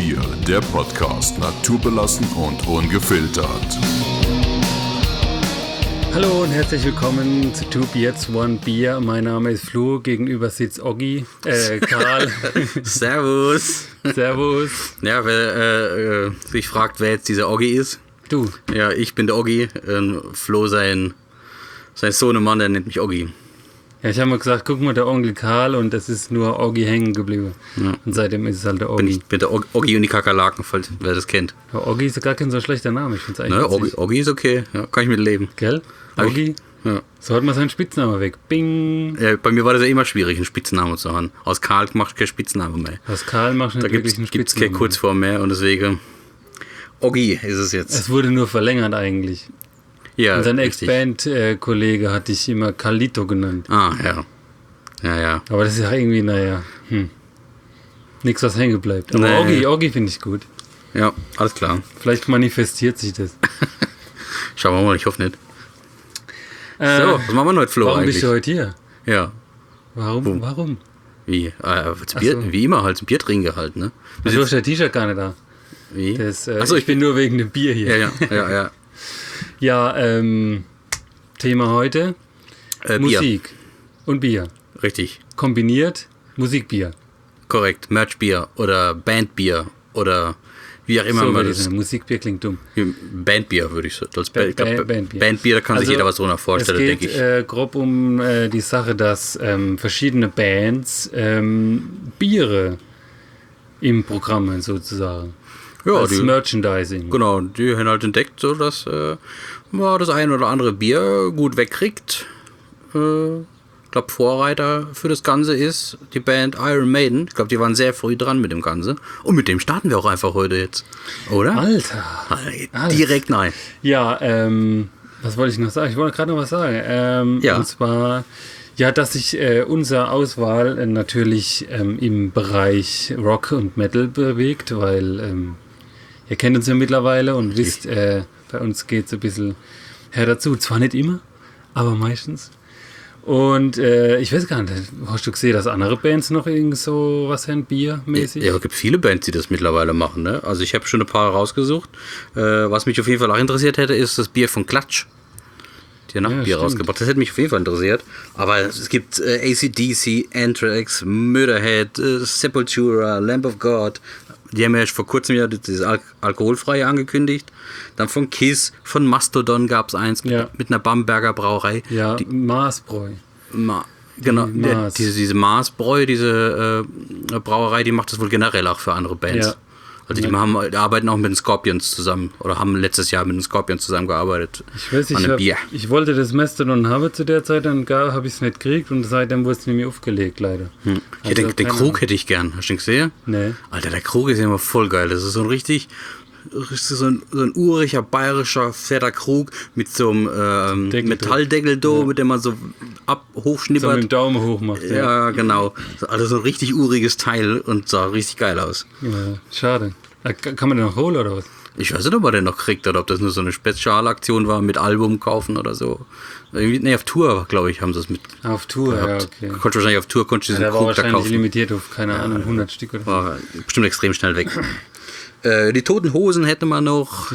Bier, der Podcast naturbelassen und ungefiltert. Hallo und herzlich willkommen zu Two Beards, One Beer. Mein Name ist Flo, gegenüber sitzt Karl. Servus. Servus. Ja, wer sich fragt, wer jetzt dieser Oggi ist. Du. Ja, ich bin der Oggi. Flo, sein Sohnemann, der nennt mich Oggi. Ja, ich habe mal gesagt, guck mal, der Onkel Karl, und das ist nur Oggi hängen geblieben. Ja. Und seitdem ist es halt der Oggi. Bin der Oggi und die Kakerlaken, falls wer das kennt. Ja, Oggi ist gar kein so schlechter Name, ich finde es eigentlich Oggi ist okay, ja, kann ich mit leben. Gell? Oggi? Ja. So hat man seinen Spitznamen weg. Bing! Ja, bei mir war das ja immer schwierig, einen Spitznamen zu haben. Aus Karl machst du keinen Spitznamen mehr. Aus Karl machst du nicht wirklich einen Spitznamen. Da gibt es keine Kurzform mehr und deswegen Oggi ist es jetzt. Es wurde nur verlängert eigentlich. Ja, und sein Ex-Band-Kollege hat dich immer Carlito genannt. Ah, ja. Ja. Aber das ist ja irgendwie, nichts, was hängen bleibt. Aber nee. Oggi finde ich gut. Ja, alles klar. Vielleicht manifestiert sich das. Schauen wir mal, ich hoffe nicht. So, was machen wir heute, Flo? Warum eigentlich? Bist du heute hier? Ja. Warum? Wie? Bier, wie immer halt, ein Bier trinken halt, ne? Du hast dein T-Shirt gar nicht da. Wie? Achso, ich bin nur wegen dem Bier hier. Ja. Ja, Thema heute, Musik Bier. Und Bier. Richtig. Kombiniert Musikbier. Korrekt, Merchbier oder Bandbier oder wie auch immer so man das... Musikbier klingt dumm. Bandbier würde ich so... Bandbier. Bandbier, da kann sich jeder was drunter vorstellen, denke ich. Es geht grob um die Sache, dass verschiedene Bands Biere im Programm haben, sozusagen. Ja, als Merchandising. Genau, die haben halt entdeckt, so dass man das ein oder andere Bier gut wegkriegt. Ich glaube, Vorreiter für das Ganze ist die Band Iron Maiden. Ich glaube, die waren sehr früh dran mit dem Ganze. Und mit dem starten wir auch einfach heute jetzt. Oder? Alter. Direkt nein. Ja, was wollte ich noch sagen? Ich wollte gerade noch was sagen. Ja. Und zwar, dass sich unsere Auswahl natürlich im Bereich Rock und Metal bewegt, weil ihr kennt uns ja mittlerweile und wisst, bei uns geht es ein bisschen her dazu. Zwar nicht immer, aber meistens. Und ich weiß gar nicht, hast du gesehen, dass andere Bands noch irgend so was haben, biermäßig? Ja, es gibt viele Bands, die das mittlerweile machen. Ne? Also ich habe schon ein paar rausgesucht. Was mich auf jeden Fall auch interessiert hätte, ist das Bier von Clutch. Die haben Bier rausgebracht. Das hätte mich auf jeden Fall interessiert. Aber es gibt AC/DC, Anthrax, Murderhead, Sepultura, Lamb of God. Die haben ja vor kurzem dieses Alkoholfreie angekündigt. Dann von Kiss, von Mastodon gab es eins mit einer Bamberger Brauerei. Ja, Maßbräu. Genau, diese Maßbräu, diese Brauerei, die macht das wohl generell auch für andere Bands. Ja. Also die arbeiten auch mit den Scorpions zusammen oder haben letztes Jahr mit den Scorpions zusammengearbeitet. Ich weiß nicht, ich wollte das Mastodon haben zu der Zeit, dann habe ich es nicht gekriegt und seitdem wurde es nämlich aufgelegt, leider. Also den Krug hätte ich gern. Hast du den gesehen? Nee. Alter, der Krug ist ja immer voll geil. Das ist so ein uriger, bayerischer, fetter Krug mit so einem Metalldeckel mit dem man so hochschnippert. So mit dem Daumen hoch macht. Ja, genau. Also so ein richtig uriges Teil und sah richtig geil aus. Ja, schade. Kann man den noch holen oder was? Ich weiß nicht, ob man den noch kriegt oder ob das nur so eine Spezialaktion war mit Album kaufen oder so. Nee, auf Tour, glaube ich, haben sie es mit. Auf Tour, gehabt. Ja, okay. Konntest wahrscheinlich auf Tour diesen Krug da kaufen. Der war wahrscheinlich limitiert auf, keine Ahnung, 100 Stück oder so. War bestimmt extrem schnell weg. Die Toten Hosen hätte man noch.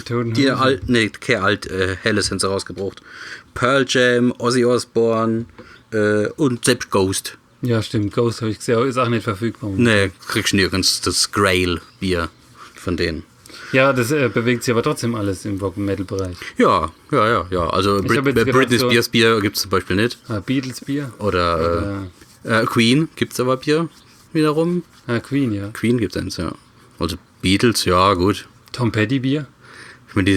Helles haben sie rausgebracht. Pearl Jam, Ozzy Osbourne und selbst Ghost. Ja, stimmt. Ghost habe ich gesehen, ist auch nicht verfügbar. Nee, kriegst du nirgends das Grail-Bier von denen. Ja, das bewegt sich aber trotzdem alles im Rock-Metal-Bereich. Ja. Also Britney Spears Bier gibt es zum Beispiel nicht. Beatles Bier. Oder Queen gibt es aber Bier wiederum. Queen, ja. Queen gibt es eins, ja. Also Beatles, ja, gut. Tom Petty Bier? Ich meine,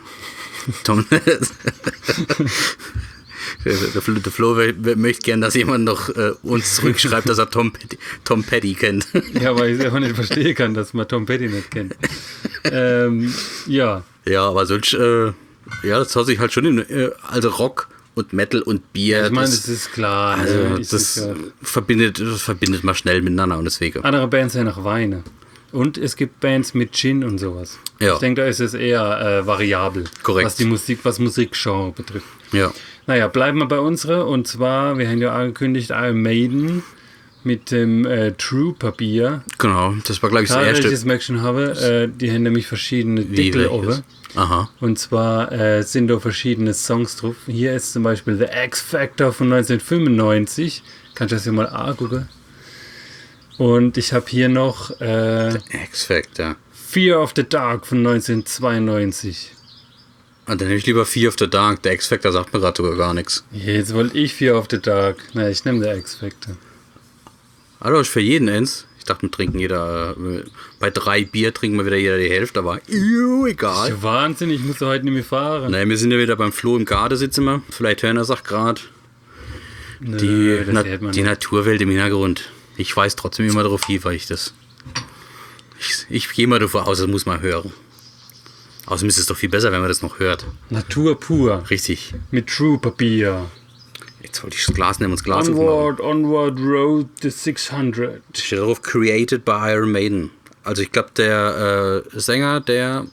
der Flo möchte gern, dass jemand noch uns zurückschreibt, dass er Tom Petty kennt. Ja, weil ich es einfach nicht verstehen kann, dass man Tom Petty nicht kennt. Ja. Ja, aber sonst, das hat sich halt schon also Rock und Metal und Bier. Ich meine, das ist klar. Also das verbindet man schnell miteinander und deswegen. Andere Bands sind nach Weine. Und es gibt Bands mit Gin und sowas. Ja. Ich denke, da ist es eher variabel. Korrekt. Was Musikgenre betrifft. Ja. Naja, bleiben wir bei unserer. Und zwar, wir haben ja angekündigt, Iron Maiden mit dem Trooper Bier. Genau, das war, glaube ich, das Wenn ich erste. das merke schon habe, die haben nämlich verschiedene Deckel offen. Aha. Und zwar sind da verschiedene Songs drauf. Hier ist zum Beispiel The X Factor von 1995. Kannst du das hier mal angucken? Und ich habe hier noch X-Factor. Fear of the Dark von 1992. Und dann nehme ich lieber Fear of the Dark. Der X-Factor sagt mir gerade sogar gar nichts. Jetzt wollte ich Fear of the Dark. Na, ich nehme The X Factor. Also ist für jeden eins. Ich dachte, wir trinken jeder, bei 3 Bier trinken wir wieder jeder die Hälfte, aber egal. Das ist Wahnsinn, ich muss heute nicht mehr fahren. Naja, wir sind ja wieder beim Flo im Garten sitzen wir. Vielleicht hören das auch gerade. Die Naturwelt im Hintergrund. Ich weiß trotzdem immer darauf hin, weil ich das. Ich gehe mal davon aus, das muss man hören. Außerdem ist es doch viel besser, wenn man das noch hört. Natur pur. Richtig. Mit Trooper Bier. Jetzt wollte ich das Glas nehmen und das Glas Onward Road the 600. Steht darauf, created by Iron Maiden. Also ich glaube, der Sänger, der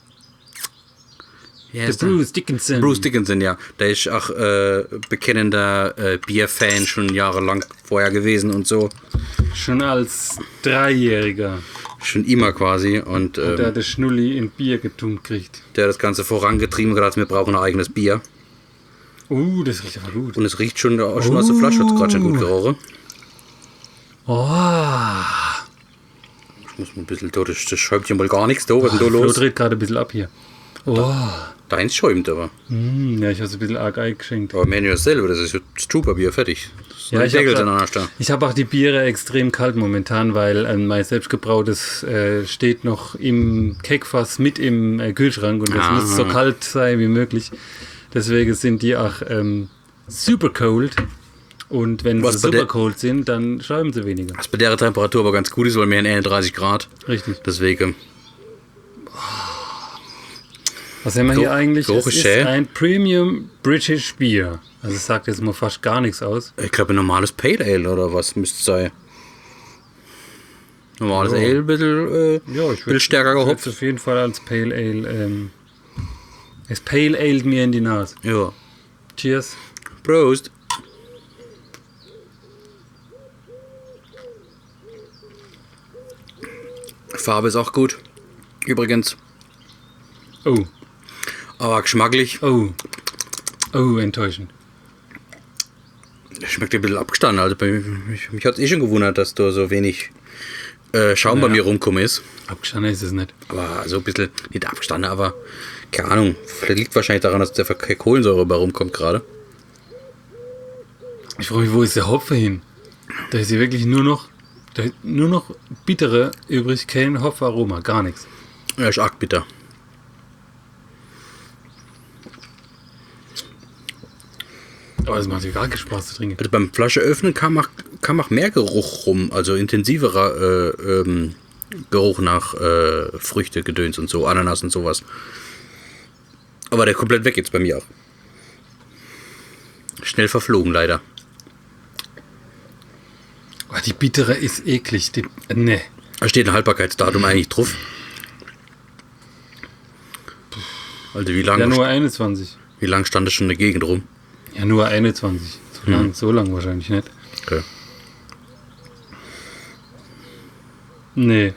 Bruce Dickinson. Bruce Dickinson, ja. Der ist auch bekennender Bierfan schon jahrelang vorher gewesen und so. Schon als Dreijähriger. Schon immer quasi. Und der hat der Schnulli in Bier getunkt kriegt. Der hat das Ganze vorangetrieben und gesagt, wir brauchen ein eigenes Bier. Das riecht aber gut. Und es riecht schon aus der Flasche, hat gerade schon gut gerochen. Ich muss mal ein bisschen da, das schäumt ja mal gar nichts da. Was ist denn da los? Flo dreht gerade ein bisschen ab hier. Deins schäumt aber. Ja, ich habe es ein bisschen arg eingeschenkt. Aber Menü ist selber, das ist das Trooper-Bier, fertig. Ja, ich habe auch die Biere extrem kalt momentan, weil mein selbstgebrautes steht noch im Keckfass mit im Kühlschrank und das muss so kalt sein wie möglich. Deswegen sind die auch super cold. Und wenn sie super cold sind, dann schäumen sie weniger. Was bei der Temperatur aber ganz gut ist, weil wir haben 31 Grad. Richtig. Deswegen. Was haben wir hier eigentlich? Es ist ein Premium British Beer. Also es sagt jetzt mal fast gar nichts aus. Ich glaube ein normales Pale Ale oder was müsste es sein. Normales Ale, ein bisschen stärker gehopft. Auf jeden Fall als Pale Ale. Es Pale Ale mir in die Nase. Ja. Cheers. Prost. Farbe ist auch gut. Übrigens. Oh. Aber geschmacklich. Oh, enttäuschend. Schmeckt ein bisschen abgestanden. Also mich hat es schon gewundert, dass da so wenig Schaum bei mir rumgekommen ist. Abgestanden ist es nicht. Aber so ein bisschen, nicht abgestanden, aber keine Ahnung. Vielleicht liegt wahrscheinlich daran, dass der keine Kohlensäure bei rumkommt gerade. Ich frage mich, wo ist der Hopfen hin? Da ist hier wirklich nur noch bittere übrig, kein Hopfenaroma, gar nichts. Ja, ist arg bitter. Aber das macht ja gar keinen Spaß zu trinken. Also beim Flasche öffnen kam auch mehr Geruch rum, also intensiverer Geruch nach Früchte, Gedöns und so, Ananas und sowas. Aber der komplett weg jetzt bei mir auch. Schnell verflogen leider. Oh, die bittere ist eklig. Ne. Da steht ein Haltbarkeitsdatum eigentlich drauf. Also wie lange? Januar 21. Wie lange stand das schon in der Gegend rum? Januar 21. So lang wahrscheinlich nicht. Okay. Nee.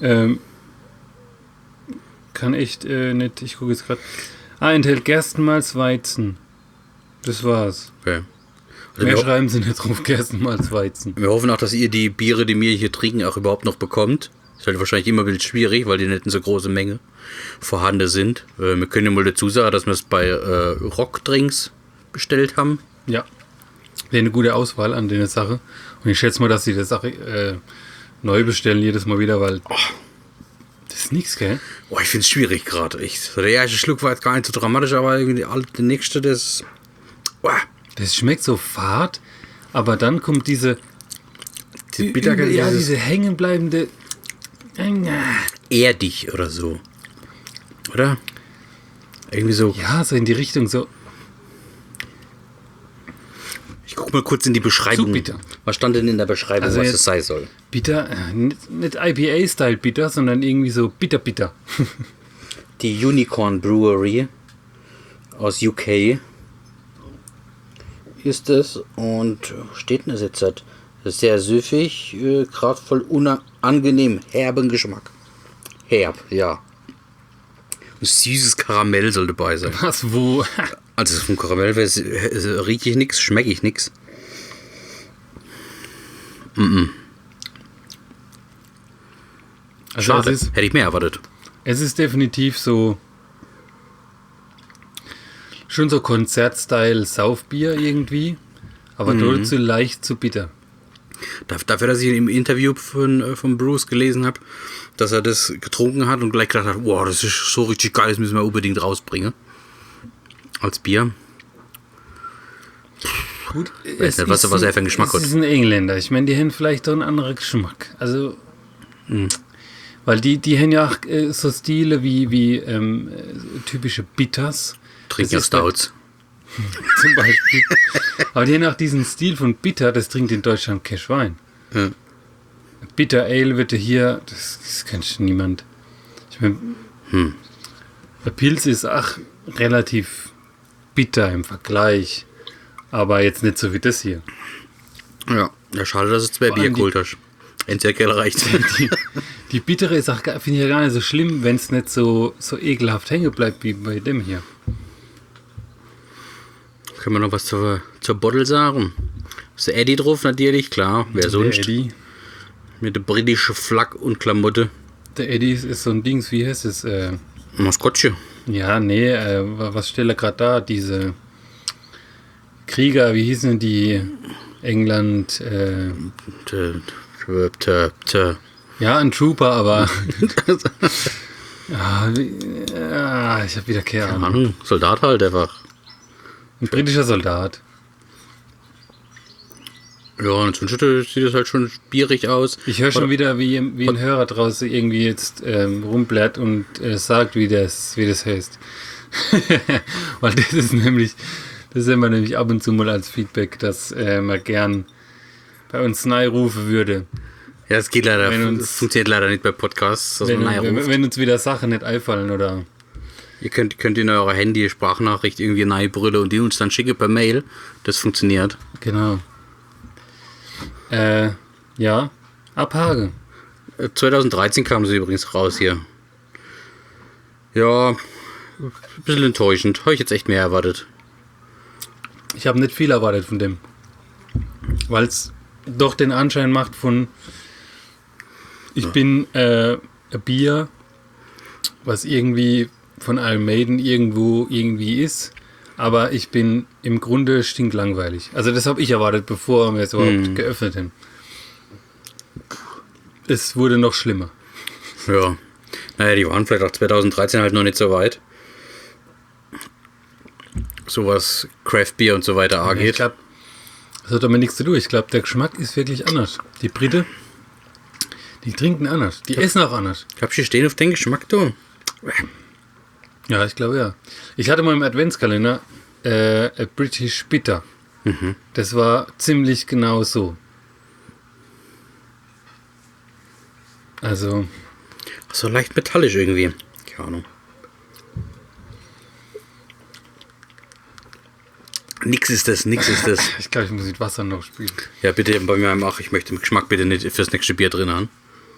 Kann echt nicht. Ich gucke jetzt gerade. Enthält Gerstenmalz, Weizen. Das war's. Okay. Also mehr schreiben sie nicht drauf, Gerstenmalz, Weizen. Wir hoffen auch, dass ihr die Biere, die wir hier trinken, auch überhaupt noch bekommt. Ist halt wahrscheinlich immer ein bisschen schwierig, weil die nicht in so große Menge vorhanden sind. Wir können ja mal dazu sagen, dass wir es bei Rockdrinks bestellt haben. Ja. Wäre eine gute Auswahl an der Sache. Und ich schätze mal, dass sie das Sache neu bestellen jedes Mal wieder, weil das ist nichts, gell? Oh, ich finde es schwierig gerade. Der erste Schluck war jetzt gar nicht so dramatisch, aber irgendwie der nächste, das... Oh. Das schmeckt so fad, aber dann kommt diese Bitterkeit, diese hängenbleibende erdig oder so. Oder? Irgendwie so. Ja, so in die Richtung so. Ich guck mal kurz in die Beschreibung. Zu bitter. Was stand denn in der Beschreibung, also was es sein soll? Bitter, nicht IPA-Style bitter, sondern irgendwie so bitter. Die Unicorn Brewery aus UK ist es und steht denn das jetzt? Sehr süffig, gerade voll unangenehm, herben Geschmack. Herb, ja. Ein süßes Karamell soll dabei sein. Was, wo? Also vom Karamell rieche ich nichts, schmecke ich nichts. Also Schade, hätte ich mehr erwartet. Es ist definitiv so, schon so Konzertstyle Saufbier irgendwie, aber dort so leicht zu bitter. Dafür, dass ich im Interview von Bruce gelesen habe, dass er das getrunken hat und gleich gedacht hat, wow, das ist so richtig geil, das müssen wir unbedingt rausbringen. Als Bier. Gut, Weiß nicht, was er für einen Geschmack hat. Es ist ein Engländer. Ich meine, die haben vielleicht doch einen anderen Geschmack. Also, weil die haben ja auch so Stile wie typische Bitters. Trinken ja Stouts. Zum Beispiel. Aber die haben auch diesen Stil von Bitter, das trinkt in Deutschland kein Schwein. Ja. Bitter Ale wird hier, das kennt niemand. Ich meine, der Pilz ist auch relativ bitter im Vergleich, aber jetzt nicht so wie das hier. Ja, schade, dass es zwei Vor Bier allem geholt hast. Entweder reicht. Die bittere ist auch, finde ich ja gar nicht so schlimm, wenn es nicht so ekelhaft hängen bleibt wie bei dem hier. Können wir noch was zur Bottle sagen? Ist der Eddie drauf natürlich, klar. Wer sonst? Der Eddie. Mit der britischen Flagge und Klamotte. Der Eddie ist so ein Dings, wie heißt es? Maskottchen. Ja, nee, was steht er gerade da? Diese Krieger, wie hießen die? England, ja, ein Trooper, aber ich habe wieder keine Ahnung. Soldat halt einfach. Ein britischer Soldat. Ja, und sonst sieht das halt schon bierig aus. Ich höre schon wieder, wie ein Hörer draußen irgendwie jetzt rumblärt und sagt, wie das heißt. Weil das ist immer nämlich ab und zu mal als Feedback, dass man gern bei uns neu rufen würde. Ja, es geht leider, das funktioniert leider nicht bei Podcasts, dass man ruft. Wenn uns wieder Sachen nicht einfallen oder... Ihr könnt in eurer Handy Sprachnachricht irgendwie neu brüllen und die uns dann schicken per Mail. Das funktioniert. Genau. Ja, Abhage. 2013 kam sie übrigens raus hier. Ja, ein bisschen enttäuschend. Habe ich jetzt echt mehr erwartet. Ich habe nicht viel erwartet von dem. Weil es doch den Anschein macht von ich bin ein Bier, was irgendwie von Iron Maiden irgendwie ist, aber ich bin im Grunde stinklangweilig. Also das habe ich erwartet, bevor wir es überhaupt geöffnet haben. Es wurde noch schlimmer. Ja. Naja, die waren vielleicht auch 2013 halt noch nicht so weit. So was Craft Beer und so weiter angeht. Ich glaube, das hat damit nichts zu tun. Ich glaube, der Geschmack ist wirklich anders. Die Briten, die trinken anders. Die essen auch anders. Ich glaube, sie stehen auf den Geschmack, du. Ja, ich glaube ja. Ich hatte mal im Adventskalender a British Bitter. Das war ziemlich genau so. Also. So leicht metallisch irgendwie. Keine Ahnung. Nix ist das. Ich glaube, ich muss mit Wasser noch spielen. Ja, bitte bei mir auch. Ich möchte den Geschmack bitte nicht fürs nächste Bier drin haben.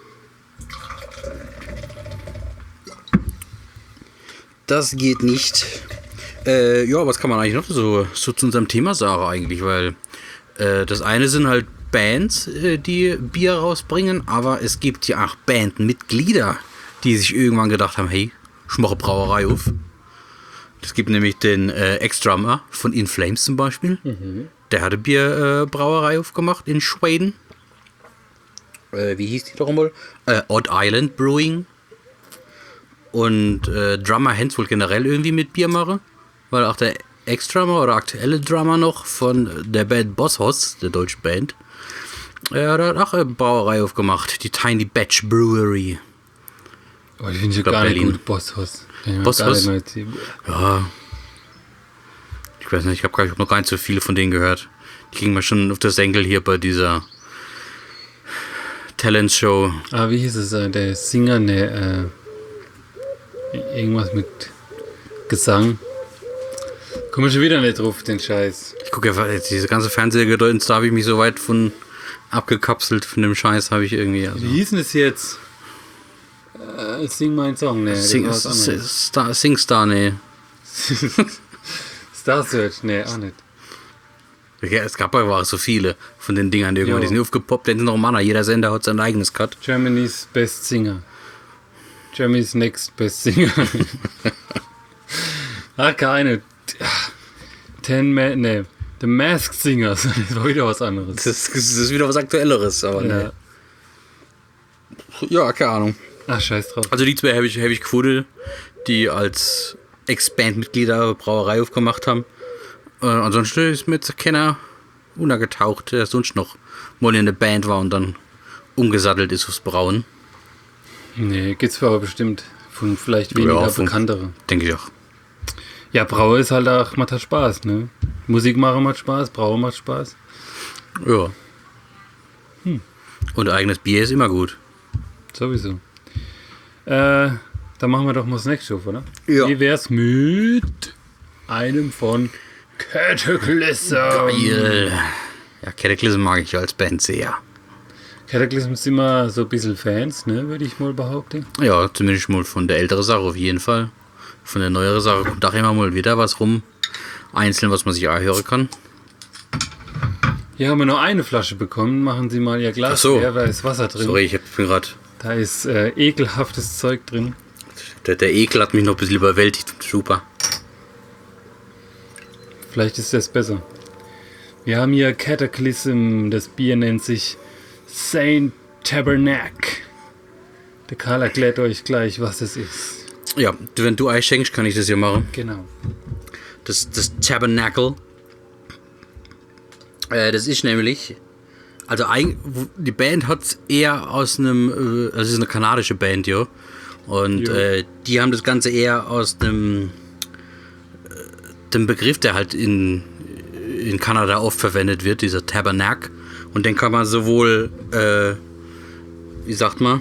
Das geht nicht. Ja, was kann man eigentlich noch so zu unserem Thema sagen eigentlich? Weil das eine sind halt Bands, die Bier rausbringen, aber es gibt ja auch Bandmitglieder, die sich irgendwann gedacht haben, hey, ich mache Brauerei auf. Es gibt nämlich den Ex-Drummer von In Flames zum Beispiel. Der hatte Bierbrauerei aufgemacht in Schweden. Wie hieß die doch einmal? Odd Island Brewing. Und Drummer Hans wohl generell irgendwie mit Bier machen. Weil auch der Ex-Drummer oder aktuelle Drummer noch von der Band Boss Hoss, der deutschen Band, der hat auch eine Brauerei aufgemacht. Die Tiny Batch Brewery. Oh, ich finde ja gar nicht gut, Boss Hoss. Boss Hoss? Ja. Ich weiß nicht, ich habe noch gar nicht so viele von denen gehört. Die gingen mir schon auf das Senkel hier bei dieser Talent-Show. Ah, wie hieß es? Der Singer, ne, irgendwas mit Gesang. Komm schon wieder nicht drauf, den Scheiß. Ich gucke ja, diese ganze Fernsehgedöns, da habe ich mich so weit von abgekapselt von dem Scheiß habe ich irgendwie. Also. Wie hieß denn es jetzt? Sing mein Song, ne? SingStar, ne. Star Search, ne, auch nicht. Ja, es gab aber auch so viele von den Dingern, die irgendwann, die sind aufgepoppt, denn noch Mann, jeder Sender hat sein eigenes Cut. Germany's Best Singer. Germany's Next Best Singer. Keine. The Masked Singer. Das war wieder was anderes. Das ist wieder was Aktuelleres, aber ne. Ja, keine Ahnung. Ach, scheiß drauf. Also die zwei habe ich gefunden, die als Ex-Band-Mitglieder Brauerei aufgemacht haben. Ansonsten ist mir jetzt keiner untergetaucht, der sonst noch mal in der Band war und dann umgesattelt ist aufs Brauen. Nee, gibt's aber bestimmt von vielleicht weniger bekanntere. Denke ich auch. Ja, Braue ist halt auch, macht halt Spaß, ne? Musik machen macht Spaß, Braue macht Spaß. Ja. Und eigenes Bier ist immer gut. Sowieso. Dann machen wir doch mal das nächste auf, oder? Ja. Wie wär's mit einem von Cataclysm? Geil. Ja, Cataclysm mag ich als Band sehr. Cataclysm sind immer so ein bisschen Fans, ne? Würde ich mal behaupten. Ja, zumindest mal von der älteren Sache auf jeden Fall. Von der neueren Sache kommt auch immer mal wieder was rum. Einzeln, was man sich auch hören kann. Hier haben wir nur eine Flasche bekommen. Machen Sie mal Ihr Glas. Ach so. Da ist Wasser drin. Sorry, ich bin gerade... Da ist ekelhaftes Zeug drin. Der Ekel hat mich noch ein bisschen überwältigt. Super. Vielleicht ist das besser. Wir haben hier Cataclysm. Das Bier nennt sich Saint Tabernacle. Der Karl erklärt euch gleich, was das ist. Ja, wenn du Eis schenkst, kann ich das ja machen. Genau. Das Tabernacle. Das ist nämlich... Also die Band hat es eher aus einem... Also es ist eine kanadische Band, ja. Und die haben das Ganze eher aus dem Begriff, der halt in Kanada oft verwendet wird, dieser Tabernacle. Und den kann man sowohl, wie sagt man?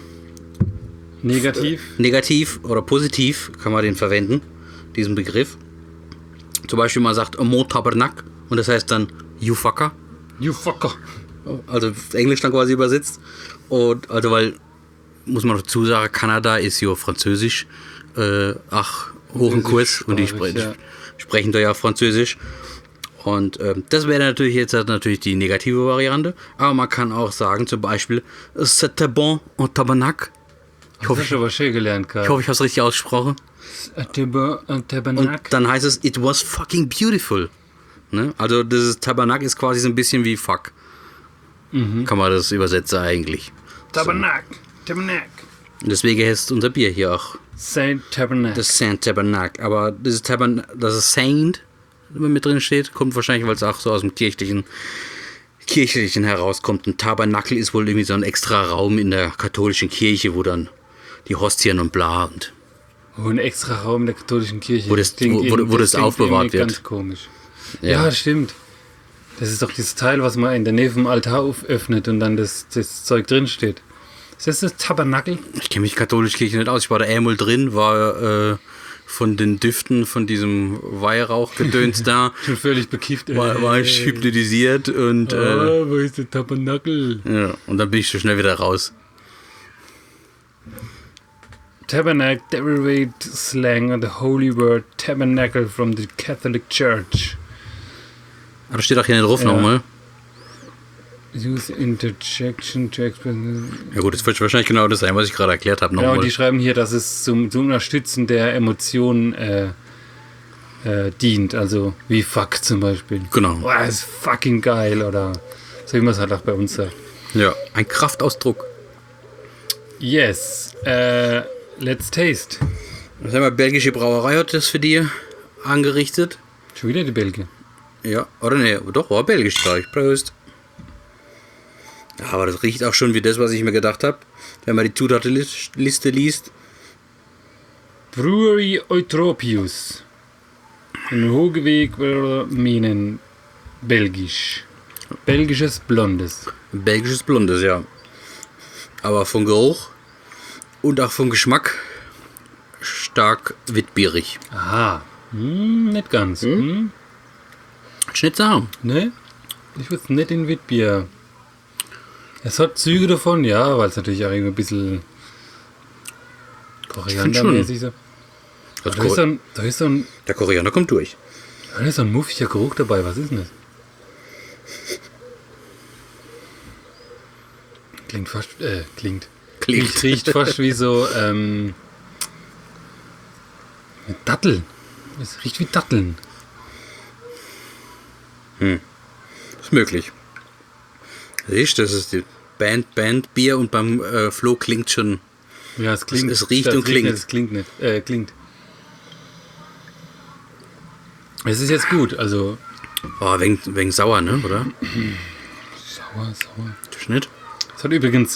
Negativ oder positiv kann man den verwenden, diesen Begriff. Zum Beispiel man sagt Mo Tabernacle und das heißt dann You Fucker. You Fucker. Also Englisch dann quasi übersetzt. Und also weil, muss man dazu sagen, Kanada ist ja Französisch. Hoch im Kurs und die sprechen da ja Französisch. Und das wäre natürlich jetzt natürlich die negative Variante. Aber man kann auch sagen, zum Beispiel, c'était bon en tabernacle. Ich hoffe, ich habe es richtig ausgesprochen. Und dann heißt es, it was fucking beautiful. Ne? Also das Tabernacle ist quasi so ein bisschen wie fuck. Kann man das übersetzen eigentlich. Tabernacle. Tabernacle. Und deswegen heißt unser Bier hier auch Saint Tabernacle. Das Saint Tabernacle. Aber das ist Saint, wenn mit drin steht, kommt wahrscheinlich, weil es auch so aus dem kirchlichen herauskommt. Ein Tabernakel ist wohl irgendwie so ein extra Raum in der katholischen Kirche, wo dann die Hostien und bla und... ein extra Raum in der katholischen Kirche. Wo das aufbewahrt wird. Ganz komisch. Ja, stimmt. Das ist doch dieses Teil, was man in der Nähe vom Altar öffnet und dann das Zeug drin steht. Ist das Tabernakel? Ich kenne mich katholische Kirche nicht aus. Ich war da einmal drin, war von den Düften von diesem Weihrauchgedöns da. Schon völlig bekifft. War ich hypnotisiert und... wo ist der Tabernakel? Ja, und dann bin ich so schnell wieder raus. Tabernacle, derived slang of the holy word tabernacle from the Catholic Church. Aber da steht auch hier nicht drauf nochmal. Use interjection to express... Ja gut, das wird wahrscheinlich genau das sein, was ich gerade erklärt habe. Genau, die schreiben hier, dass es zum Unterstützen der Emotionen dient. Also wie fuck zum Beispiel. Genau. Oh, das ist fucking geil. Oder so wie man es halt auch bei uns sagt. Ja, ein Kraftausdruck. Yes. Let's taste. Was haben wir? Belgische Brauerei hat das für die angerichtet. Schon wieder die Belgier. Ja, oder ne, doch, war belgisch gleich. Prost. Ja, aber das riecht auch schon wie das, was ich mir gedacht habe, wenn man die Zutatenliste liest. Brewery Eutropius. In Hoogeweg Menen. Belgisch. Belgisches Blondes. Belgisches Blondes, ja. Aber vom Geruch und auch vom Geschmack stark witbierig. Aha. Nicht ganz. Schnitzer. Ne? Ich würde es nicht in Witbier. Es hat Züge davon, ja, weil es natürlich auch irgendwie ein bisschen koriandermäßig ist. Das Da ist so ein der Koriander kommt durch. Da ist so ein muffiger Geruch dabei. Was ist denn das? Klingt fast. Klingt. Riecht fast wie so. Datteln. Es riecht wie Datteln. Ist möglich. Siehst du, das ist die Band, Bier und beim Flo klingt schon. Ja, es klingt. Es riecht und klingt. Es klingt nicht. Klingt. Es ist jetzt gut, also. Oh, wegen sauer, ne, oder? Sauer. Schnitt. Es hat übrigens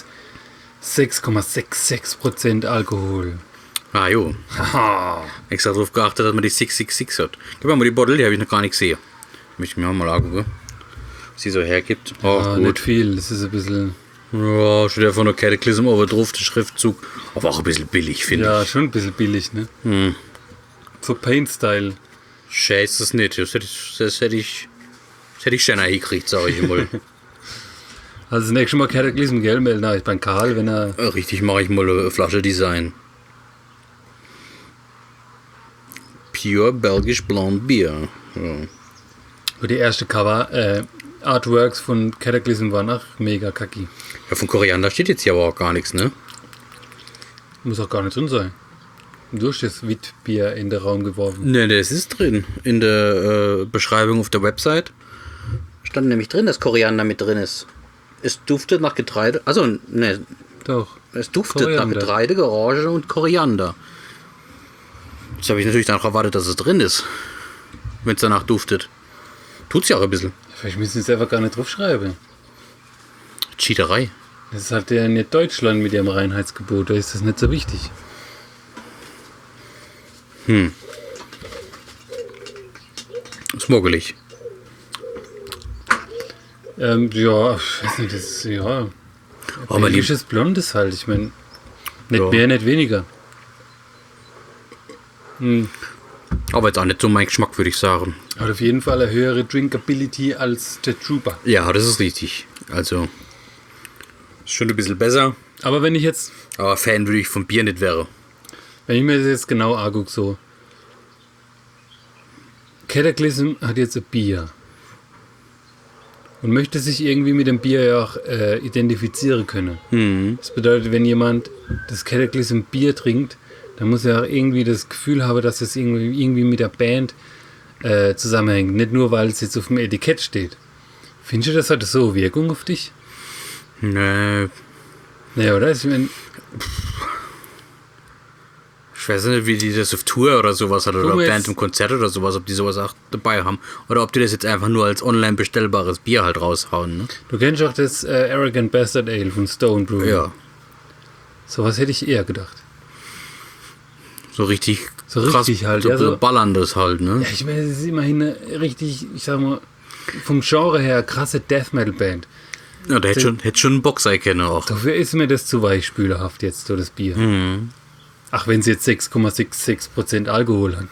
6,66% Alkohol. Ah, jo. Haha. Extra darauf geachtet, dass man die 666 hat. Gib mal die Bottle, die habe ich noch gar nicht gesehen. Möchte ich mir auch mal angucken, was sie so hergibt. Oh, Ja, gut. nicht viel, das ist ein bisschen. Ja, steht einfach nur Cataclysm oben drauf, der Schriftzug. Aber auch ein bisschen billig, finde Ja, ich. schon ein bisschen billig, ne? So Paint-Style. Scheiße, das nicht. Das hätte ich schneller hingekriegt, sage ich mal. Also das nächste Mal Cataclysm, gell? Melden ich beim Karl, wenn er. Richtig, mache ich mal eine Flasche Design. Pure Belgisch Blond Bier. Ja. Die erste Cover Artworks von Cataclysm waren auch mega kacki. Ja, von Koriander steht jetzt hier aber auch gar nichts, ne? Muss auch gar nicht drin sein. Du hast das Witbier in den Raum geworfen. Ne, das ist drin. In der Beschreibung auf der Website stand nämlich drin, dass Koriander mit drin ist. Es duftet nach Getreide. Also, ne, Doch. es duftet Koriander. nach Getreide, Orange und Koriander. Jetzt habe ich natürlich danach erwartet, dass es drin ist. Wenn es danach duftet. Tut's ja auch ein bisschen. Vielleicht müssen sie es einfach gar nicht draufschreiben. Cheaterei. Das ist halt ja nicht Deutschland mit ihrem Reinheitsgebot, da ist das nicht so wichtig. Smuggelig. Ja, ich weiß nicht, das ist, ja. Aber die, Belgisches Blondes halt, ich meine. Nicht Ja. mehr, nicht weniger. aber jetzt auch nicht so mein Geschmack, würde ich sagen. Hat auf jeden Fall eine höhere Drinkability als der Trooper. Ja, das ist richtig. Also, ist schon ein bisschen besser. Aber wenn ich jetzt, Aber Fan würde ich vom Bier nicht wäre. wenn ich mir das jetzt genau angucke, so. Cataclysm hat jetzt ein Bier. Und möchte sich irgendwie mit dem Bier ja auch identifizieren können. Das bedeutet, wenn jemand das Cataclysm Bier trinkt, dann muss er auch irgendwie das Gefühl haben, dass es irgendwie mit der Band zusammenhängt. Nicht nur, weil es jetzt auf dem Etikett steht. Findest du, das hat so Wirkung auf dich? Nee, Ja, oder? Ich mein, ich weiß nicht, wie die das auf Tour oder sowas hat oder Guck mal Band jetzt. im Konzert oder sowas, ob die sowas auch dabei haben. Oder ob die das jetzt einfach nur als online bestellbares Bier halt raushauen. Ne? du kennst auch das Arrogant Bastard Ale von Stone Brewing. Ja, Sowas hätte ich eher gedacht. so richtig So richtig halt, so, ja, so- ballerndes halt, ne? Ja, ich meine, es ist immerhin eine richtig, ich sag mal, vom Genre her krasse Death Metal Band. Ja, der hätte schon einen Bock sein können auch. Dafür ist mir das zu weichspülerhaft jetzt, so das Bier. Ach, wenn es jetzt 6,66% Alkohol hat.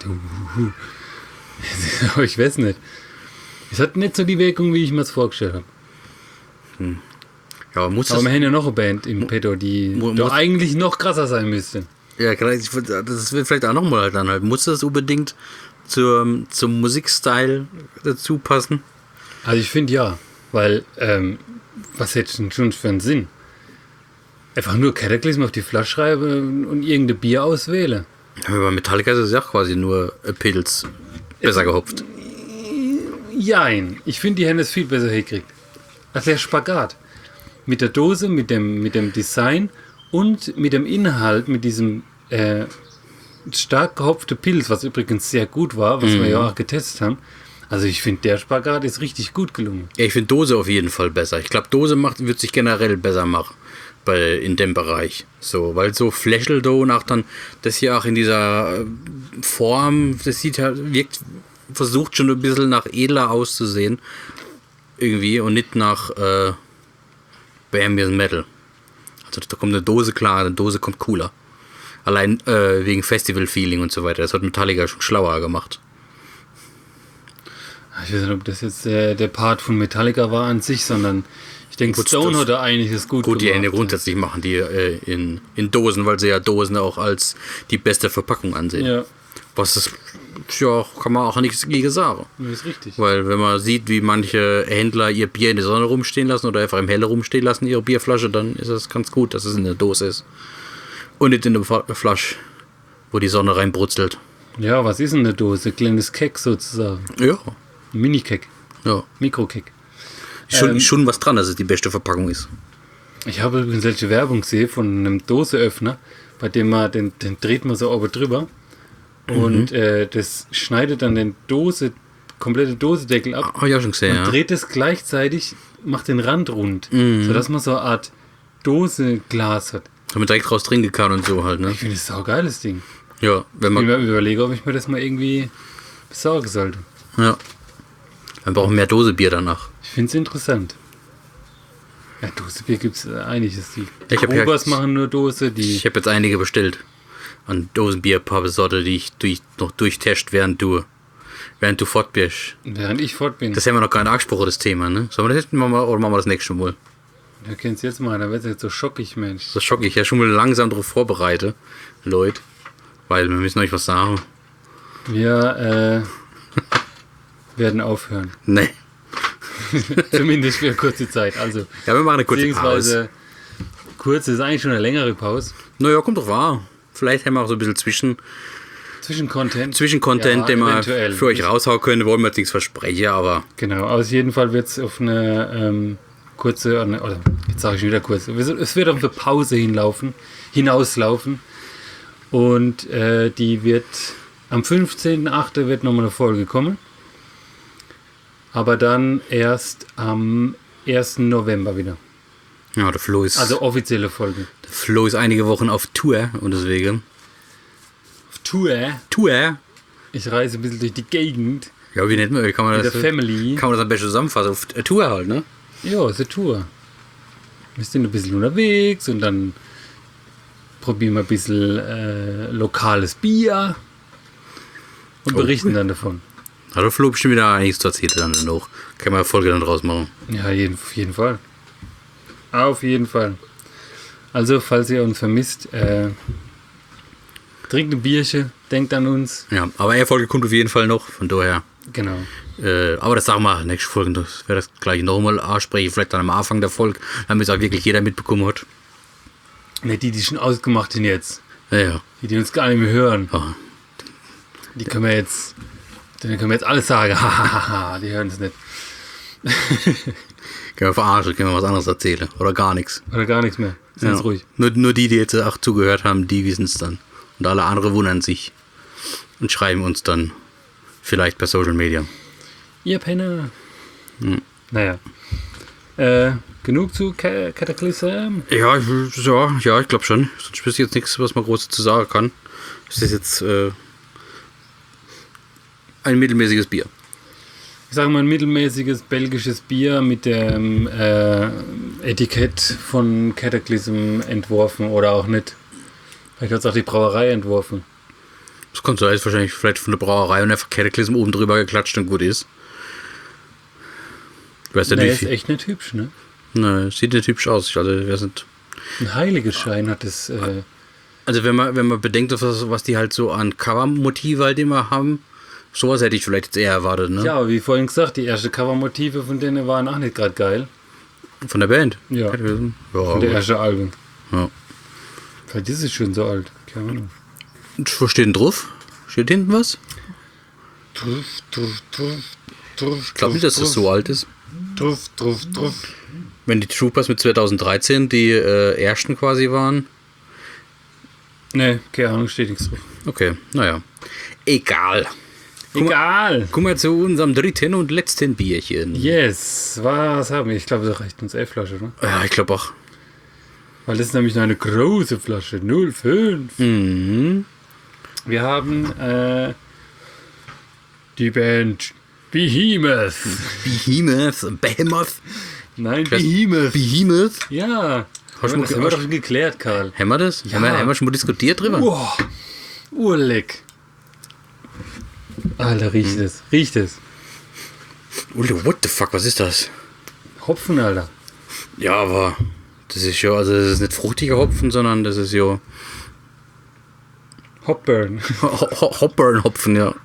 Aber ich weiß nicht. Es hat nicht so die Wirkung, wie ich mir es vorgestellt habe. Ja, muss Aber das, wir haben ja noch eine Band im Petto, die muss- doch eigentlich noch krasser sein müsste. ja, das wird vielleicht auch nochmal dann halt. Muss das unbedingt zum Musikstil dazu passen? Also ich finde ja, weil was hätte denn schon für einen Sinn? Einfach nur Cataclysm auf die Flasche schreiben und irgendein Bier auswählen. Ja, bei Metallica ist es ja quasi nur Pilz besser gehopft. Jein, ich finde, die haben es viel besser hingekriegt. Also der Spagat. Mit der Dose, mit dem Design und mit dem Inhalt, mit diesem stark gehopfte Pilz, was übrigens sehr gut war, was wir ja auch getestet haben. Also ich finde, der Spagat ist richtig gut gelungen. Ja, ich finde Dose auf jeden Fall besser. Ich glaube, Dose wird sich generell besser machen in dem Bereich. So, weil so Fläscheldo nach dann das hier auch in dieser Form, das sieht halt, versucht schon ein bisschen nach edler auszusehen. Irgendwie und nicht nach Bohemian Metal. Also da kommt eine Dose klar, eine Dose kommt cooler. Allein wegen Festival-Feeling und so weiter. Das hat Metallica schon schlauer gemacht. Ich weiß nicht, ob das jetzt der Part von Metallica war an sich, sondern ich denke, Gut, Stone das- hat da einiges gut Die Ende gemacht. grundsätzlich machen die in Dosen, weil sie ja Dosen auch als die beste Verpackung ansehen. Ja, Was ist, ja, kann man auch nichts gegen sagen. das ist richtig. Weil wenn man sieht, wie manche Händler ihr Bier in der Sonne rumstehen lassen oder einfach im Helle rumstehen lassen, ihre Bierflasche, dann ist es ganz gut, dass es in der Dose ist. Und nicht in der Flasche, wo die Sonne reinbrutzelt. Ja, was ist denn eine Dose? Kleines Kek sozusagen. Ja, Ein Mini-Kek, ja. Mikrokek. Schon was dran, dass es die beste Verpackung ist. Ich habe übrigens solche Werbung gesehen von einem Doseöffner, bei dem man, den dreht man so oben drüber und das schneidet dann den komplette Dosedeckel ab Habe ich auch schon gesehen, und ja. dreht es gleichzeitig, macht den Rand rund, sodass man so eine Art Doseglas hat. Haben wir direkt raus trinken kann und so halt, ne? Ich finde das ein saugeiles Ding. Ja, wenn Ich man. mir überlege, ob ich mir das mal irgendwie besorgen sollte. Ja. Dann brauchen mehr Dosebier danach. Ich finde es interessant. Ja, Dosebier gibt es einiges. Die Ich hab ja- Grubers machen nur Dose, die... Ich habe jetzt einige bestellt. An Dosenbier, ein paar Sorte, die ich noch durchtest, während du fort bist. Während ich fort bin. Das haben wir noch gar nicht angesprochen, das Thema, ne? Sollen wir das jetzt machen oder machen wir das nächste Mal? Du kennst jetzt mal, da wird es jetzt so schockig, Mensch. Das schocke ich ja schon mal langsam darauf vorbereite, Leute. Weil wir müssen euch was sagen. Wir werden aufhören. Ne. Zumindest für eine kurze Zeit. Also, Ja, wir machen eine kurze Pause. beziehungsweise, kurz ist eigentlich schon eine längere Pause. Naja, kommt doch wahr. Vielleicht haben wir auch so ein bisschen Zwischencontent. Zwischencontent, Ja, den wir eventuell. für euch raushauen können. Wollen wir jetzt nichts versprechen, aber Genau, aus jeden Fall wird es auf eine kurze, oder jetzt sage ich schon wieder kurz, es wird auf eine Pause hinauslaufen und die wird am 15.8. wird nochmal eine Folge kommen, aber dann erst am 1. November wieder, ja, der Flo ist offizielle Folge. einige Wochen auf Tour und deswegen. Auf Tour, Tour? ich reise ein bisschen durch die Gegend Ja, wie nennt man, kann man mit das der Family. am besten zusammenfassen? Auf Tour halt, ne? Ja, ist eine Tour. Wir sind ein bisschen unterwegs und dann probieren wir ein bisschen lokales Bier und berichten dann davon. Hat der Flo bestimmt wieder einiges zu erzählen dann noch. Kann man eine Folge dann draus machen. Ja, auf jeden Fall. Auf jeden Fall. Also, falls ihr uns vermisst, trinkt ein Bierchen, denkt an uns. Ja, aber eine Folge kommt auf jeden Fall noch, von daher. Genau. Aber das sagen wir nächste Folge, das wäre das gleich nochmal ansprechen, vielleicht dann am Anfang der Folge, damit es auch wirklich jeder mitbekommen hat. Ne, die schon ausgemacht sind jetzt. Ja. Die uns gar nicht mehr hören. Ja. Die können wir jetzt. Denen können wir jetzt alles sagen. Hahaha, die hören es nicht. Können wir verarschen, können wir was anderes erzählen. Oder gar nichts. Oder gar nichts mehr. Sind Ja. ruhig. Nur die jetzt auch zugehört haben, die wissen es dann. Und alle anderen wundern sich. Und schreiben uns dann vielleicht per Social Media. Ihr Penner. Naja. Genug zu Cataclysm? Ja, ich glaube schon. Sonst ist jetzt nichts, was man groß zu sagen kann. Es ist jetzt ein mittelmäßiges Bier. Ich sage mal ein mittelmäßiges belgisches Bier mit dem Etikett von Cataclysm entworfen oder auch nicht. Vielleicht hat es auch die Brauerei entworfen. Das kann sein, ist wahrscheinlich vielleicht von der Brauerei und einfach Cataclysm oben drüber geklatscht und gut ist. Ich weiß nicht, Nee, wie ist viel. echt nicht hübsch, ne? Ne, sieht nicht hübsch aus. Also, wir sind. Ein Heiligenschein hat es. Also wenn man bedenkt, was die halt so an Covermotive halt immer haben, sowas hätte ich vielleicht jetzt eher erwartet, ne? Ja, aber wie vorhin gesagt, die ersten Covermotive von denen waren auch nicht gerade geil. Von der Band. Ja. Cataclysm. Ja, Von der ersten Album. ja. Vielleicht ist es schon so alt. Keine Ahnung. Und was steht denn drauf? Steht hinten was? Ich glaube nicht, dass das so alt ist. Truff. Wenn die Troopers mit 2013 die ersten quasi waren. Ne, keine Ahnung, steht nichts drauf. Okay, naja. Egal. Egal. Kommen wir zu unserem dritten und letzten Bierchen. Yes, was haben wir? Ich glaube, das reicht uns 11 Flaschen, oder? Ja, ich glaube auch. Weil das ist nämlich noch eine große Flasche, 05. Mhm. Wir haben die Band Behemoth. Behemoth. Nein, Behemoth. Behemoth. Ja. Hast du Das haben wir doch schon geklärt, Karl. Haben wir das? Ja. Haben wir schon mal diskutiert drüber? Wow. Urleck. Alter, riecht es. Riecht es. What the fuck, was ist das? Hopfen, Alter. Ja, aber das ist ja, also das ist nicht fruchtiger Hopfen, sondern das ist ja Hopburn. Hopburn-Hopfen, ja.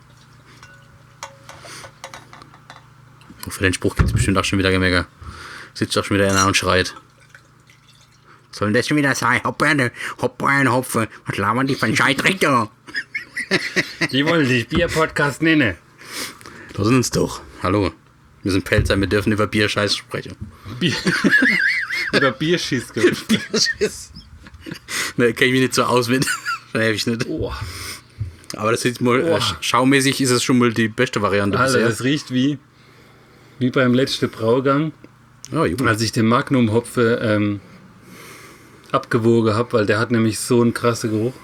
Für den Spruch gibt es bestimmt auch schon wieder Gemecker. Sitzt auch schon wieder einer und schreit. Was soll denn das schon wieder sein? Hopburn-Hopfen. Was labern die von Scheidrichter? Die wollen sich Bier-Podcast nennen. Lassen uns doch. Hallo. Wir sind Pelzer, wir dürfen über Bier-Scheiß sprechen. Bier. Über Bierschiss. Bierschiss. Ne, kenn ich mich nicht so aus mit. Ne, ich nicht. Oh. Aber das ist mal, schaumäßig ist es schon mal die beste Variante Alter, bisher. das riecht wie beim letzten Braugang, als ich den Magnum-Hopfe abgewogen habe, weil der hat nämlich so einen krassen Geruch.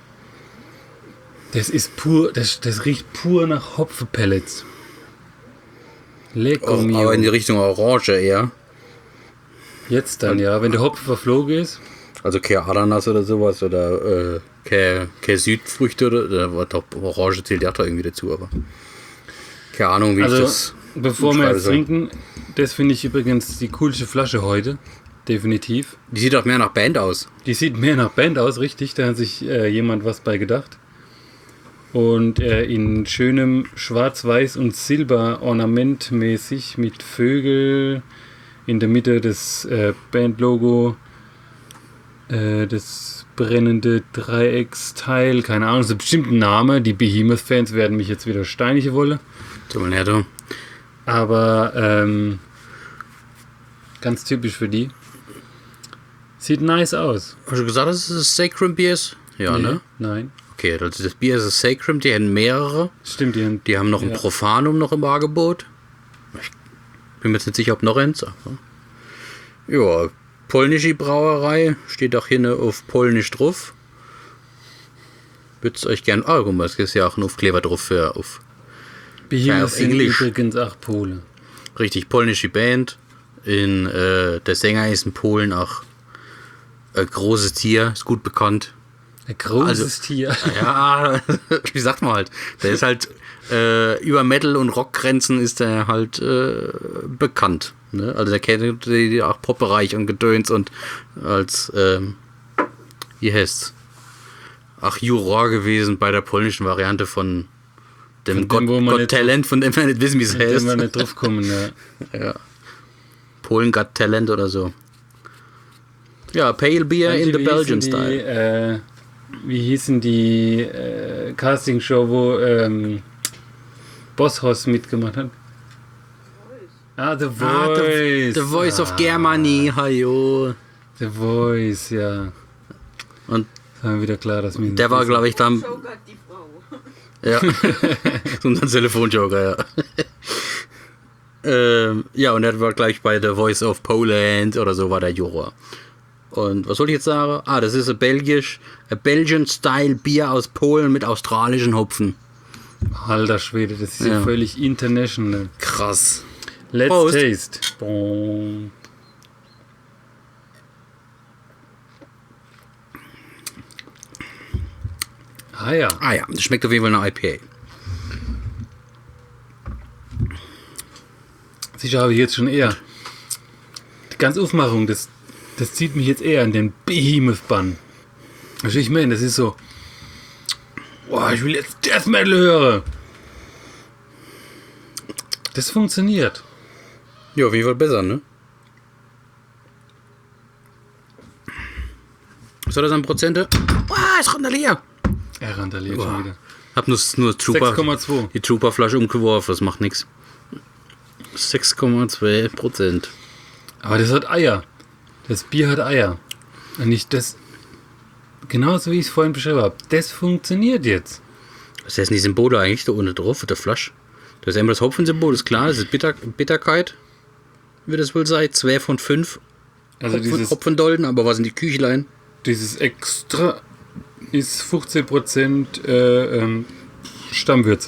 Das ist pur, das riecht pur nach Hopfenpellets. Lecker mio. Aber in die Richtung Orange eher. Jetzt dann, ja, wenn der Hopfen verflogen ist. Also kein Ananas oder sowas oder kein Südfrüchte oder doch Orange zählt ja doch irgendwie dazu, aber keine Ahnung, wie ich das. Bevor wir jetzt trinken, das finde ich übrigens die coolste Flasche heute. Definitiv. Die sieht auch mehr nach Band aus. Die sieht mehr nach Band aus, richtig. Da hat sich jemand was bei gedacht. Und in schönem Schwarz-Weiß und Silber ornamentmäßig mit Vögel in der Mitte das Bandlogo, das brennende Dreiecksteil, keine Ahnung, das ist bestimmt ein Name. Die Behemoth-Fans werden mich jetzt wieder steinige wollen. So, mal her, du. Aber ganz typisch für die. Sieht nice aus. Hast du gesagt, dass es Sacrum Bier ist? Ja, Nee, ne? Nein. Okay, also das Bier ist ein Sacrum, die haben mehrere. Stimmt, Die haben noch ein Profanum noch im Angebot. Ich bin mir jetzt nicht sicher, ob noch eins. Aber ja, polnische Brauerei. Steht auch hier auf Polnisch drauf. Würd's euch gern... Ah, guck mal, es ist ja auch ein Aufkleber drauf für auf... Behemoth auf sind Englisch. übrigens auch Pole. Richtig, polnische Band. Der Sänger ist in Polen auch ein großes Tier, ist gut bekannt. Ein großes Tier. Ja, wie sagt man halt. Der ist halt über Metal- und Rockgrenzen ist er halt bekannt. Ne? Also der kennt die auch Pop-Bereich und Gedöns und als wie heißt's? Ach, Juror gewesen bei der polnischen Variante von dem Got Talent, von dem wir nicht wissen, wie es heißt. Wenn wir nicht drauf kommen, ja. Ja. Polen Got Talent oder so. Ja, Pale Beer in the Belgian Style. Wie hießen die Castingshow, wo Bosshaus mitgemacht hat? The Voice. The Voice of Germany, hajo. The Voice, ja. Und das war mir wieder klar, dass mir der war, glaube ich, dann... Jokert die Frau. Ja, so ein Telefonjoker, ja. Ja, und er war gleich bei The Voice of Poland oder so war der Juror. Und was soll ich jetzt sagen? Das ist ein Belgian-Style Bier aus Polen mit australischen Hopfen. Alter Schwede, das ist ja völlig international. Krass. Let's Prost. taste. Boom. Ja. Ja, das schmeckt auf jeden Fall nach IPA. Sicher habe ich jetzt schon eher. Die ganze Aufmachung, das zieht mich jetzt eher in den Behemoth-Bann. Also ich meine, das ist so. Boah, ich will jetzt Death Metal hören. Das funktioniert. Ja, auf jeden Fall besser, ne? Was hat das an Prozente? Es randaliert. Er randaliert schon wieder. Hab nur Trooper, 6,2. die Trooper-Flasche umgeworfen, das macht nichts. 6,2%. Aber das hat Eier. Das Bier hat Eier. Und nicht das. Genauso wie ich es vorhin beschrieben habe. Das funktioniert jetzt. Was heißt denn die Symbole eigentlich da unten drauf mit der Flasche? Das ist einmal das Hopfensymbol, ist klar, das ist Bitterkeit. Wird es wohl sein, 2 von 5 Also Hopfendolden, aber was sind die Küchlein? dieses Extra ist 15% Stammwürze.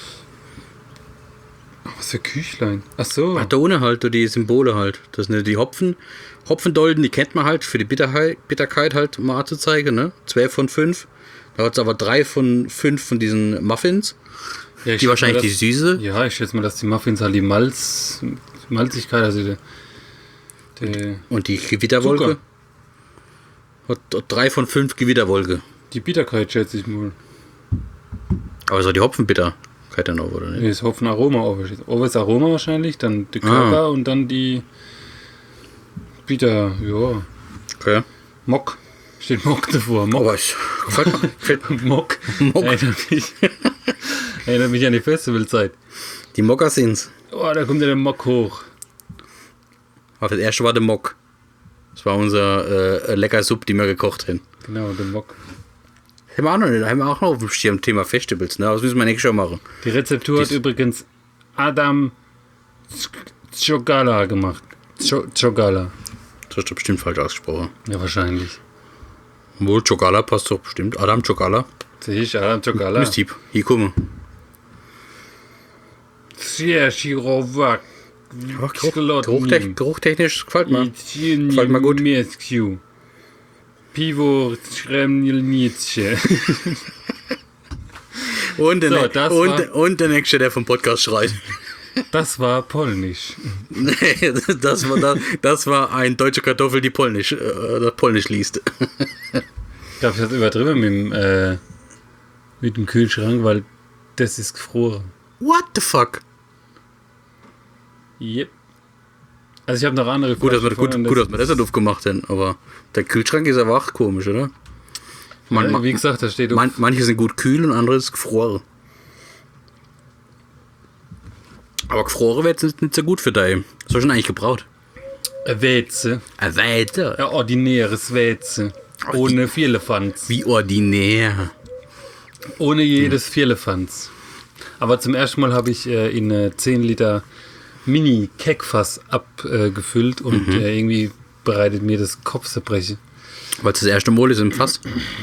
Was für Küchlein? Ach so. Da ohne halt, die Symbole halt. Das sind die Hopfendolden, die kennt man halt für die Bitterkeit halt mal zu zeigen, ne? 2 von 5. Da hat es aber 3 von 5 von diesen Muffins. Ja, ich die wahrscheinlich schätze die Süße. Ja, ich schätze mal, dass die Muffins halt die Malzigkeit, also Und die Gewitterwolke? Hat 3 von 5 Gewitterwolke. die Bitterkeit, schätze ich mal. Aber so die Hopfenbitterkeit dann auch, oder nicht? Nee, das Hopfenaroma auch. Aber das Aroma wahrscheinlich, dann der Körper und dann die Bitter, ja. Okay. Mock. Steht Mock davor. Mock. Aber ich gefällt mir. Mock. Mock. Erinnert mich an die Festivalzeit. Die Mokassins. Oh, da kommt ja der Mock hoch. Das erste war der Mock. Das war unser lecker Sub, die wir gekocht haben. Genau, der Mock. Haben wir auch noch auf dem Schirm Thema Festivals, ne? Das müssen wir nächstes Jahr machen. Die Rezeptur hat übrigens Adam Chogala gemacht. Chogala. Das hast du bestimmt falsch ausgesprochen. Ja, wahrscheinlich. Wohl, Chogala passt doch bestimmt. Adam Chogala. Sehe ich, Adam Chogala. Misthieb. Hier, guck mal. Sehr Chirovak. Geruchtechnisch gefällt mir. Gefällt mir gut. Pivo Schremnilnitsche. Und der, So, und der Nächste, der vom Podcast schreit. Das war polnisch. Nee, das war ein deutscher Kartoffel, die Polnisch liest. Ich glaube, ich habe übertrieben mit dem Kühlschrank, weil das ist gefroren. What the fuck? Yep. Also ich habe noch andere Gut, dass wir Flaschen das nicht aufgemacht haben, aber der Kühlschrank ist aber auch komisch, oder? wie gesagt, da steht Manche sind gut kühl und andere ist gefroren. Aber gefroren wird es nicht so gut für dich. Was hast du denn eigentlich gebraucht? Wäze. Weiter. Ja, ordinäres Wäze. Ohne Vierlefanz. Wie ordinär. Ohne jedes Vierlefanz. Aber zum ersten Mal habe ich in 10 Liter Mini-Keckfass abgefüllt und irgendwie bereitet mir das Kopfzerbrechen. Weil es das erste Mal ist im Fass.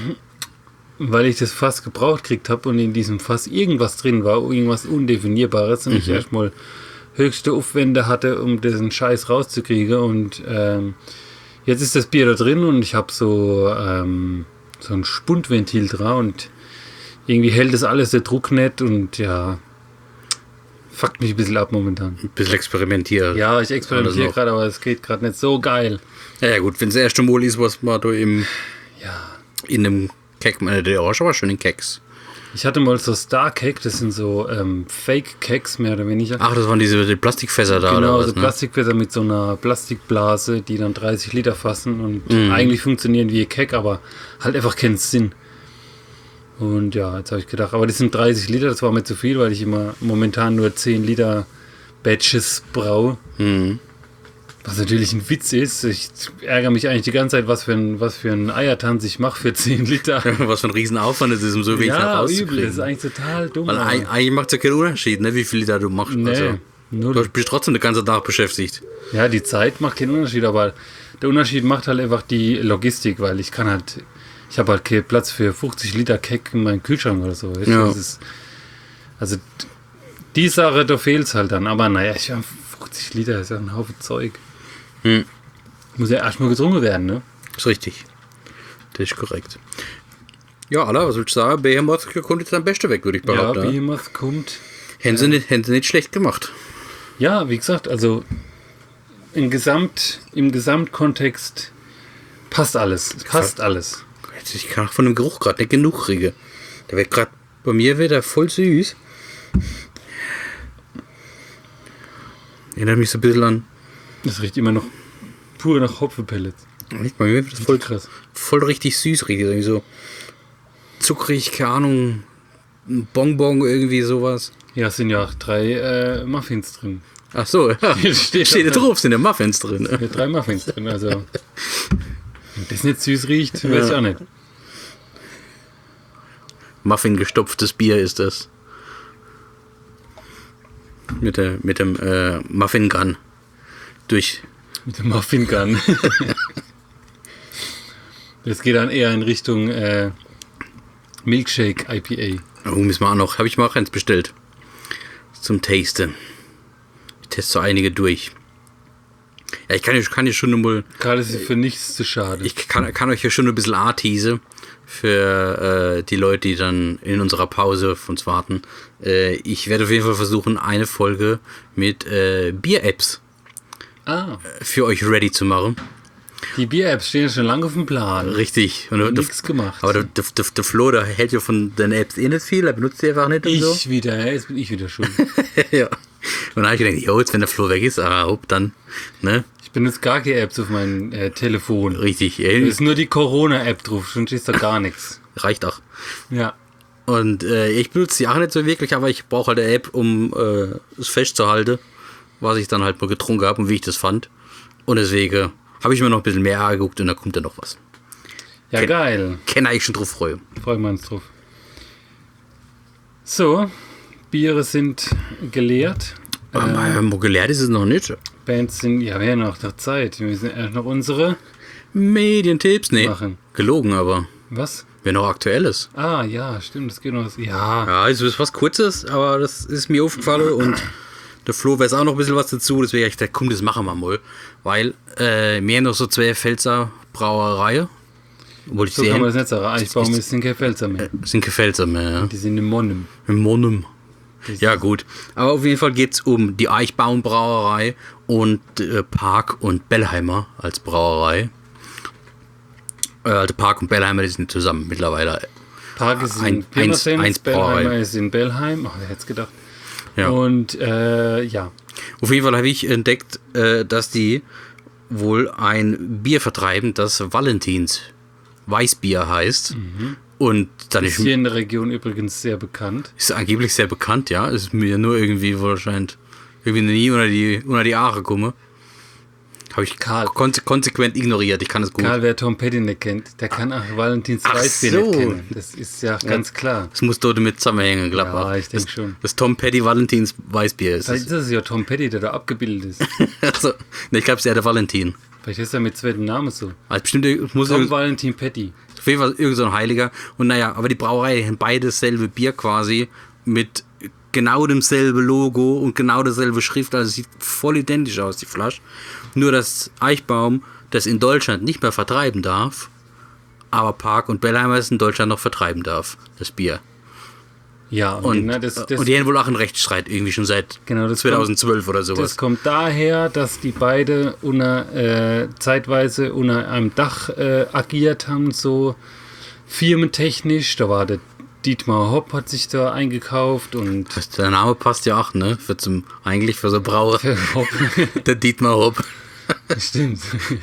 Weil ich das Fass gebraucht gekriegt habe und in diesem Fass irgendwas drin war, irgendwas Undefinierbares und ich erstmal höchste Aufwände hatte, um diesen Scheiß rauszukriegen und jetzt ist das Bier da drin und ich habe so ein Spundventil dran und irgendwie hält das alles der Druck nicht und ja, fuckt mich ein bisschen ab momentan. Ein bisschen experimentieren. Ja, ich experimentiere gerade, aber es geht gerade nicht so geil. Ja gut, wenn es das erste Mal ist, was man da in einem Kek, der Orange war schon in Keks. Ich hatte mal so Star-Cake, das sind so Fake-Cakes mehr oder weniger. Ach, das waren die Plastikfässer da, genau, oder was? So Plastikfässer mit so einer Plastikblase, die dann 30 Liter fassen und eigentlich funktionieren wie ein Kek, aber halt einfach keinen Sinn. Und ja, jetzt habe ich gedacht, aber das sind 30 Liter, das war mir zu viel, weil ich immer momentan nur 10 Liter Batches braue. Was natürlich ein Witz ist. Ich ärgere mich eigentlich die ganze Zeit, was für ein Eiertanz ich mache für 10 Liter. Was für ein Riesenaufwand es ist, um so wenig rauszukriegen. Übel, das ist eigentlich total dumm. Weil eigentlich macht es ja keinen Unterschied, ne, wie viel Liter du machst. Nee, also, null. du bist trotzdem den ganzen Tag beschäftigt. Ja, die Zeit macht keinen Unterschied, aber der Unterschied macht halt einfach die Logistik, weil ich habe halt keinen Platz für 50 Liter Keck in meinem Kühlschrank oder so. Weißt du? Ja. Das ist, also die Sache, da fehlt es halt dann. Aber naja, 50 Liter ist ja ein Haufen Zeug. Muss ja erstmal getrunken werden, ne? Ist richtig. Das ist korrekt. Ja, Alter, was willst du sagen? Behemoth kommt jetzt am besten weg, würde ich behaupten. Ja, Behemoth kommt. Hätten sie nicht schlecht gemacht. Ja, wie gesagt, also im Gesamtkontext passt alles. Passt alles. Ich kann auch von dem Geruch gerade nicht genug kriegen. Der wird gerade bei mir wieder voll süß. Erinnert mich so ein bisschen an. Das riecht immer noch pur nach Hopfenpellets. Bei mir wird das voll krass. Voll richtig süß, richtig. Irgendwie so zuckrig, keine Ahnung. Ein Bonbon, irgendwie sowas. Ja, es sind ja auch 3 Muffins drin. Ach so, ja. Steht da drauf, sind ja Muffins drin. Ja, 3 Muffins drin, also. Wenn das nicht süß riecht, weiß ich auch nicht. Muffin gestopftes Bier ist das. Mit dem Muffin Gun. Mit dem Muffin Gun. Das geht dann eher in Richtung Milkshake IPA. Oh, müssen wir auch noch. Habe ich mal auch eins bestellt. Zum Tasten. Ich teste so einige durch. Ja, ich kann ja schon mal. Karl ist für nichts zu schade. Ich kann euch ja schon ein bisschen anteasen. für die Leute, die dann in unserer Pause auf uns warten. Ich werde auf jeden Fall versuchen, eine Folge mit Bier-Apps für euch ready zu machen. Die Bier-Apps stehen schon lange auf dem Plan. Richtig. Und nichts gemacht. Aber der Flo, der hält ja von den Apps nicht viel, er benutzt die einfach nicht und so. Jetzt bin ich wieder schuld. Ja. Und dann habe ich gedacht, jetzt wenn der Flo weg ist, dann, ne? Ich benutze gar keine Apps auf meinem Telefon. Richtig. Da ist nur die Corona-App drauf, sonst ist da gar nichts. Reicht auch. Ja. Und ich benutze die auch nicht so wirklich, aber ich brauche halt eine App, um es festzuhalten, was ich dann halt mal getrunken habe und wie ich das fand. Und deswegen habe ich mir noch ein bisschen mehr angeguckt und da kommt dann noch was. Ja, geil. Kann ich schon drauf freuen. Freuen wir uns drauf. So, Biere sind geleert. Gelehrt ist es noch nicht. Bands sind, ja, wir haben noch Zeit. Wir müssen erst noch unsere Medientipps, nee. machen. Gelogen, aber. Was? Wer noch Aktuelles. Ah, ja, stimmt, das geht noch. Ja. Ja, es ist was Kurzes, aber das ist mir aufgefallen und der Flo weiß auch noch ein bisschen was dazu, deswegen habe ich gedacht, komm, das machen wir mal. Weil wir haben noch so 2 Pfälzer Brauereien. Obwohl ich So kann man das nicht sagen. Eichbaum sind keine Pfälzer mehr. Sind keine Pfälzer mehr, ja. Die sind im Monnem. Im Monum. Ja, gut. Aber auf jeden Fall geht es um die Eichbaum-Brauerei und Park und Bellheimer als Brauerei. Also Park und Bellheimer, die sind zusammen mittlerweile. Park ist in Pirmasens, Brauerei. Bellheimer ist in Bellheim. Ach, wer hätte es gedacht. Ja. Und ja. Auf jeden Fall habe ich entdeckt, dass die wohl ein Bier vertreiben, das Valentins Weißbier heißt. Und dann Ist hier in der Region übrigens sehr bekannt. ist angeblich sehr bekannt, ja. Ist mir nur irgendwie wahrscheinlich nie unter die Aare gekommen. Habe ich konsequent ignoriert. Ich kann es gut. Karl, wer Tom Petty nicht kennt, der kann auch Valentins Ach Weißbier so. nicht kennen. Das ist ja ganz klar. Das muss dort mit zusammenhängen, glaube ich. Ja, ich denke schon. Das Tom Petty Valentins Weißbier ist. Vielleicht ist es ja Tom Petty, der da abgebildet ist. Also, ne, ich glaube, es ist ja der Valentin. Vielleicht ist er mit zweiten Namen so. Also bestimmt muss Tom Valentin Petty. auf jeden Fall irgend so ein Heiliger. Und naja, aber die Brauerei haben beide dasselbe Bier quasi mit genau demselben Logo und genau derselbe Schrift. Also es sieht voll identisch aus, die Flasche. Nur dass Eichbaum das in Deutschland nicht mehr vertreiben darf, aber Park und Bellheimer es in Deutschland noch vertreiben darf, das Bier. Ja, Und, und die haben wohl auch einen Rechtsstreit irgendwie schon seit Genau, das 2012 oder das sowas. kommt daher, dass die beide zeitweise unter einem Dach agiert haben, so firmentechnisch. Da war der Dietmar Hopp hat sich da eingekauft und Der Name passt ja auch, ne? Eigentlich für so Brauer. Hopp. Der Dietmar Hopp. Stimmt.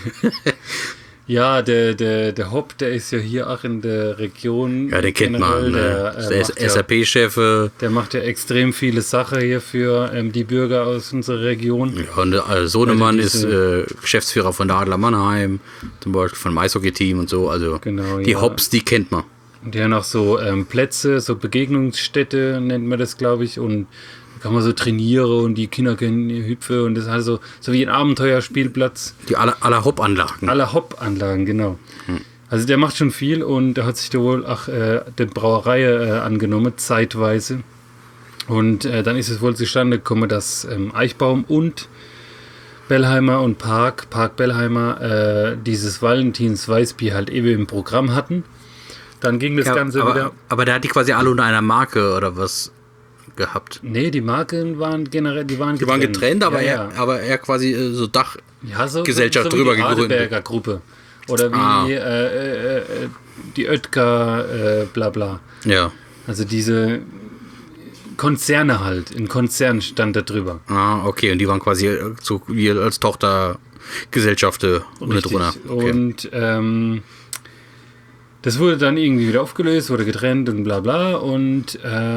Ja, der Hopp, der ist ja hier auch in der Region. Ja, den kennt man. generell. Ne? Der SAP-Chef. Der macht ja extrem viele Sachen hier für die Bürger aus unserer Region. Ja, und der Sohnemann Also ist Geschäftsführer von der Adler Mannheim, zum Beispiel von dem Eishockey-Team und so. Also Genau, die ja. Hopps, die kennt man. Und die haben auch so Plätze, so Begegnungsstätte nennt man das, glaube ich. Und da kann man so trainieren und die Kinder können hüpfen. Und das ist halt so wie ein Abenteuerspielplatz. Die aller Hop-Anlagen. Alle Hop-Anlagen, genau. Also der macht schon viel und der hat sich da wohl auch der Brauerei angenommen, zeitweise. Und dann ist es wohl zustande gekommen, dass Eichbaum und Bellheimer und Park Bellheimer dieses Valentins Weißbier halt eben im Programm hatten. Dann ging das Ganze wieder. Aber der hat die quasi alle unter einer Marke oder was gehabt. Nee, die Marken waren generell, die waren getrennt, aber, ja, er quasi so so Gesellschaft wie drüber die gegründet. Radeberger Gruppe. Oder wie die Oetker, bla bla. Ja. Also diese Konzerne halt. Ein Konzern stand da drüber. Ah, okay. Und die waren quasi so wie als Tochtergesellschaften unten drunter. Okay. Und das wurde dann irgendwie wieder aufgelöst, wurde getrennt und bla bla. Und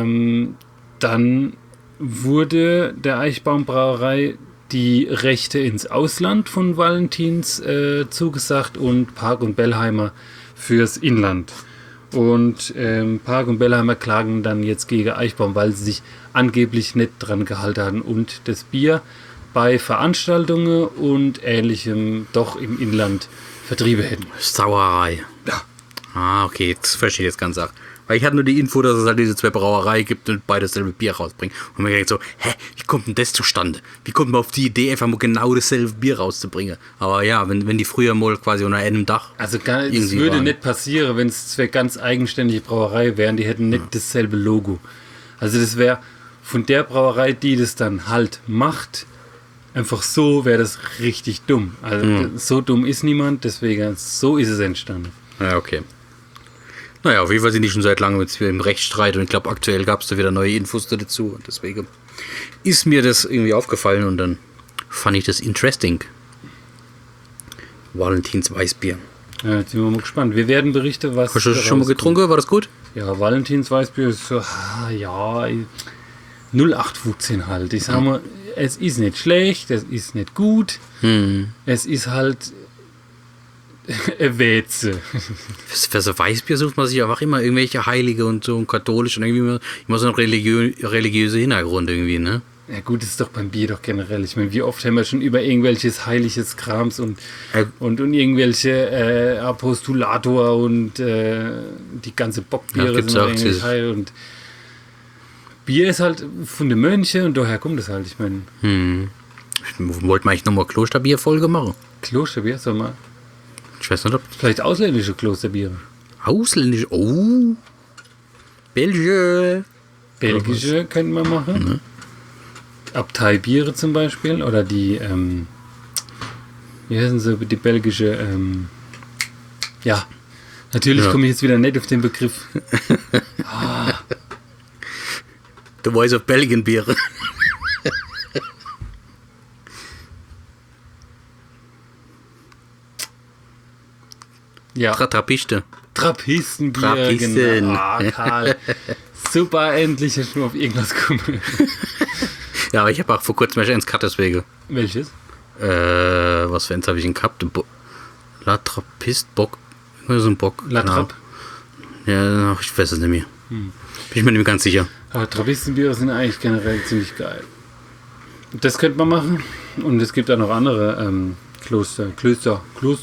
dann wurde der Eichbaumbrauerei die Rechte ins Ausland von Valentins zugesagt und Park und Bellheimer fürs Inland. Und Park und Bellheimer klagen dann jetzt gegen Eichbaum, weil sie sich angeblich nicht dran gehalten haben und das Bier bei Veranstaltungen und Ähnlichem doch im Inland vertrieben hätten. Sauerei. Ja. Ah, okay, jetzt verstehe ich das Ganze auch. Weil ich hatte nur die Info, dass es halt diese 2 Brauereien gibt und beide dasselbe Bier rausbringen. Und mir denkt so, wie kommt denn das zustande? Wie kommt man auf die Idee, einfach mal genau dasselbe Bier rauszubringen? Aber ja, wenn die früher mal quasi unter einem Dach. Also es würde nicht passieren, wenn es 2 ganz eigenständige Brauerei wären, die hätten nicht dasselbe Logo. Also das wäre von der Brauerei, die das dann halt macht, einfach so wäre das richtig dumm. Also so dumm ist niemand, deswegen so ist es entstanden. Ja, okay. Naja, auf jeden Fall sind die schon seit langem jetzt wieder im Rechtsstreit und ich glaube, aktuell gab es da wieder neue Infos dazu und deswegen ist mir das irgendwie aufgefallen und dann fand ich das interesting. Valentins Weißbier. Ja, jetzt sind wir mal gespannt. Wir werden berichten, was. Hast du das schon mal getrunken? War das gut? Ja, Valentins Weißbier ist so, 0815 halt. Ich sag mal, es ist nicht schlecht, es ist nicht gut, es ist halt Wetze. Für so Weißbier sucht man sich einfach immer irgendwelche Heilige und so und katholisch und irgendwie immer so ein religiöser Hintergrund irgendwie, ne? Ja gut, das ist doch beim Bier doch generell. Ich meine, wie oft haben wir schon über irgendwelches heiliges Krams und irgendwelche Apostolator und die ganze Bockbiere gibt's sind auch eigentlich heil und Bier ist halt von den Mönchen und daher kommt es halt. Ich meine, Wollten wir eigentlich nochmal Klosterbier-Folge machen? Klosterbier, sag mal. Ich weiß nicht, ob... Vielleicht ausländische Klosterbiere. Ausländisch... Oh! Belgische könnten wir machen. Abteibiere zum Beispiel. Oder die, wie heißen sie, die belgische, ja. Natürlich komme ich jetzt wieder nicht auf den Begriff. The Voice of Belgian Biere. Ja. Trappiste. Trappistenbier. Trappisten. Genau. Karl. Super, endlich hast du auf irgendwas gekommen. Ja, aber ich habe auch vor kurzem eins gehabt, deswegen. Welches? Was für eins habe ich denn gehabt? La Trappist, Bock. So ein Bock. La Trapp. Ja, ich weiß es nicht mehr. Bin ich mir nicht mehr ganz sicher. Aber Trappistenbiere sind eigentlich generell ziemlich geil. Das könnte man machen. Und es gibt auch noch andere Klosterbiere.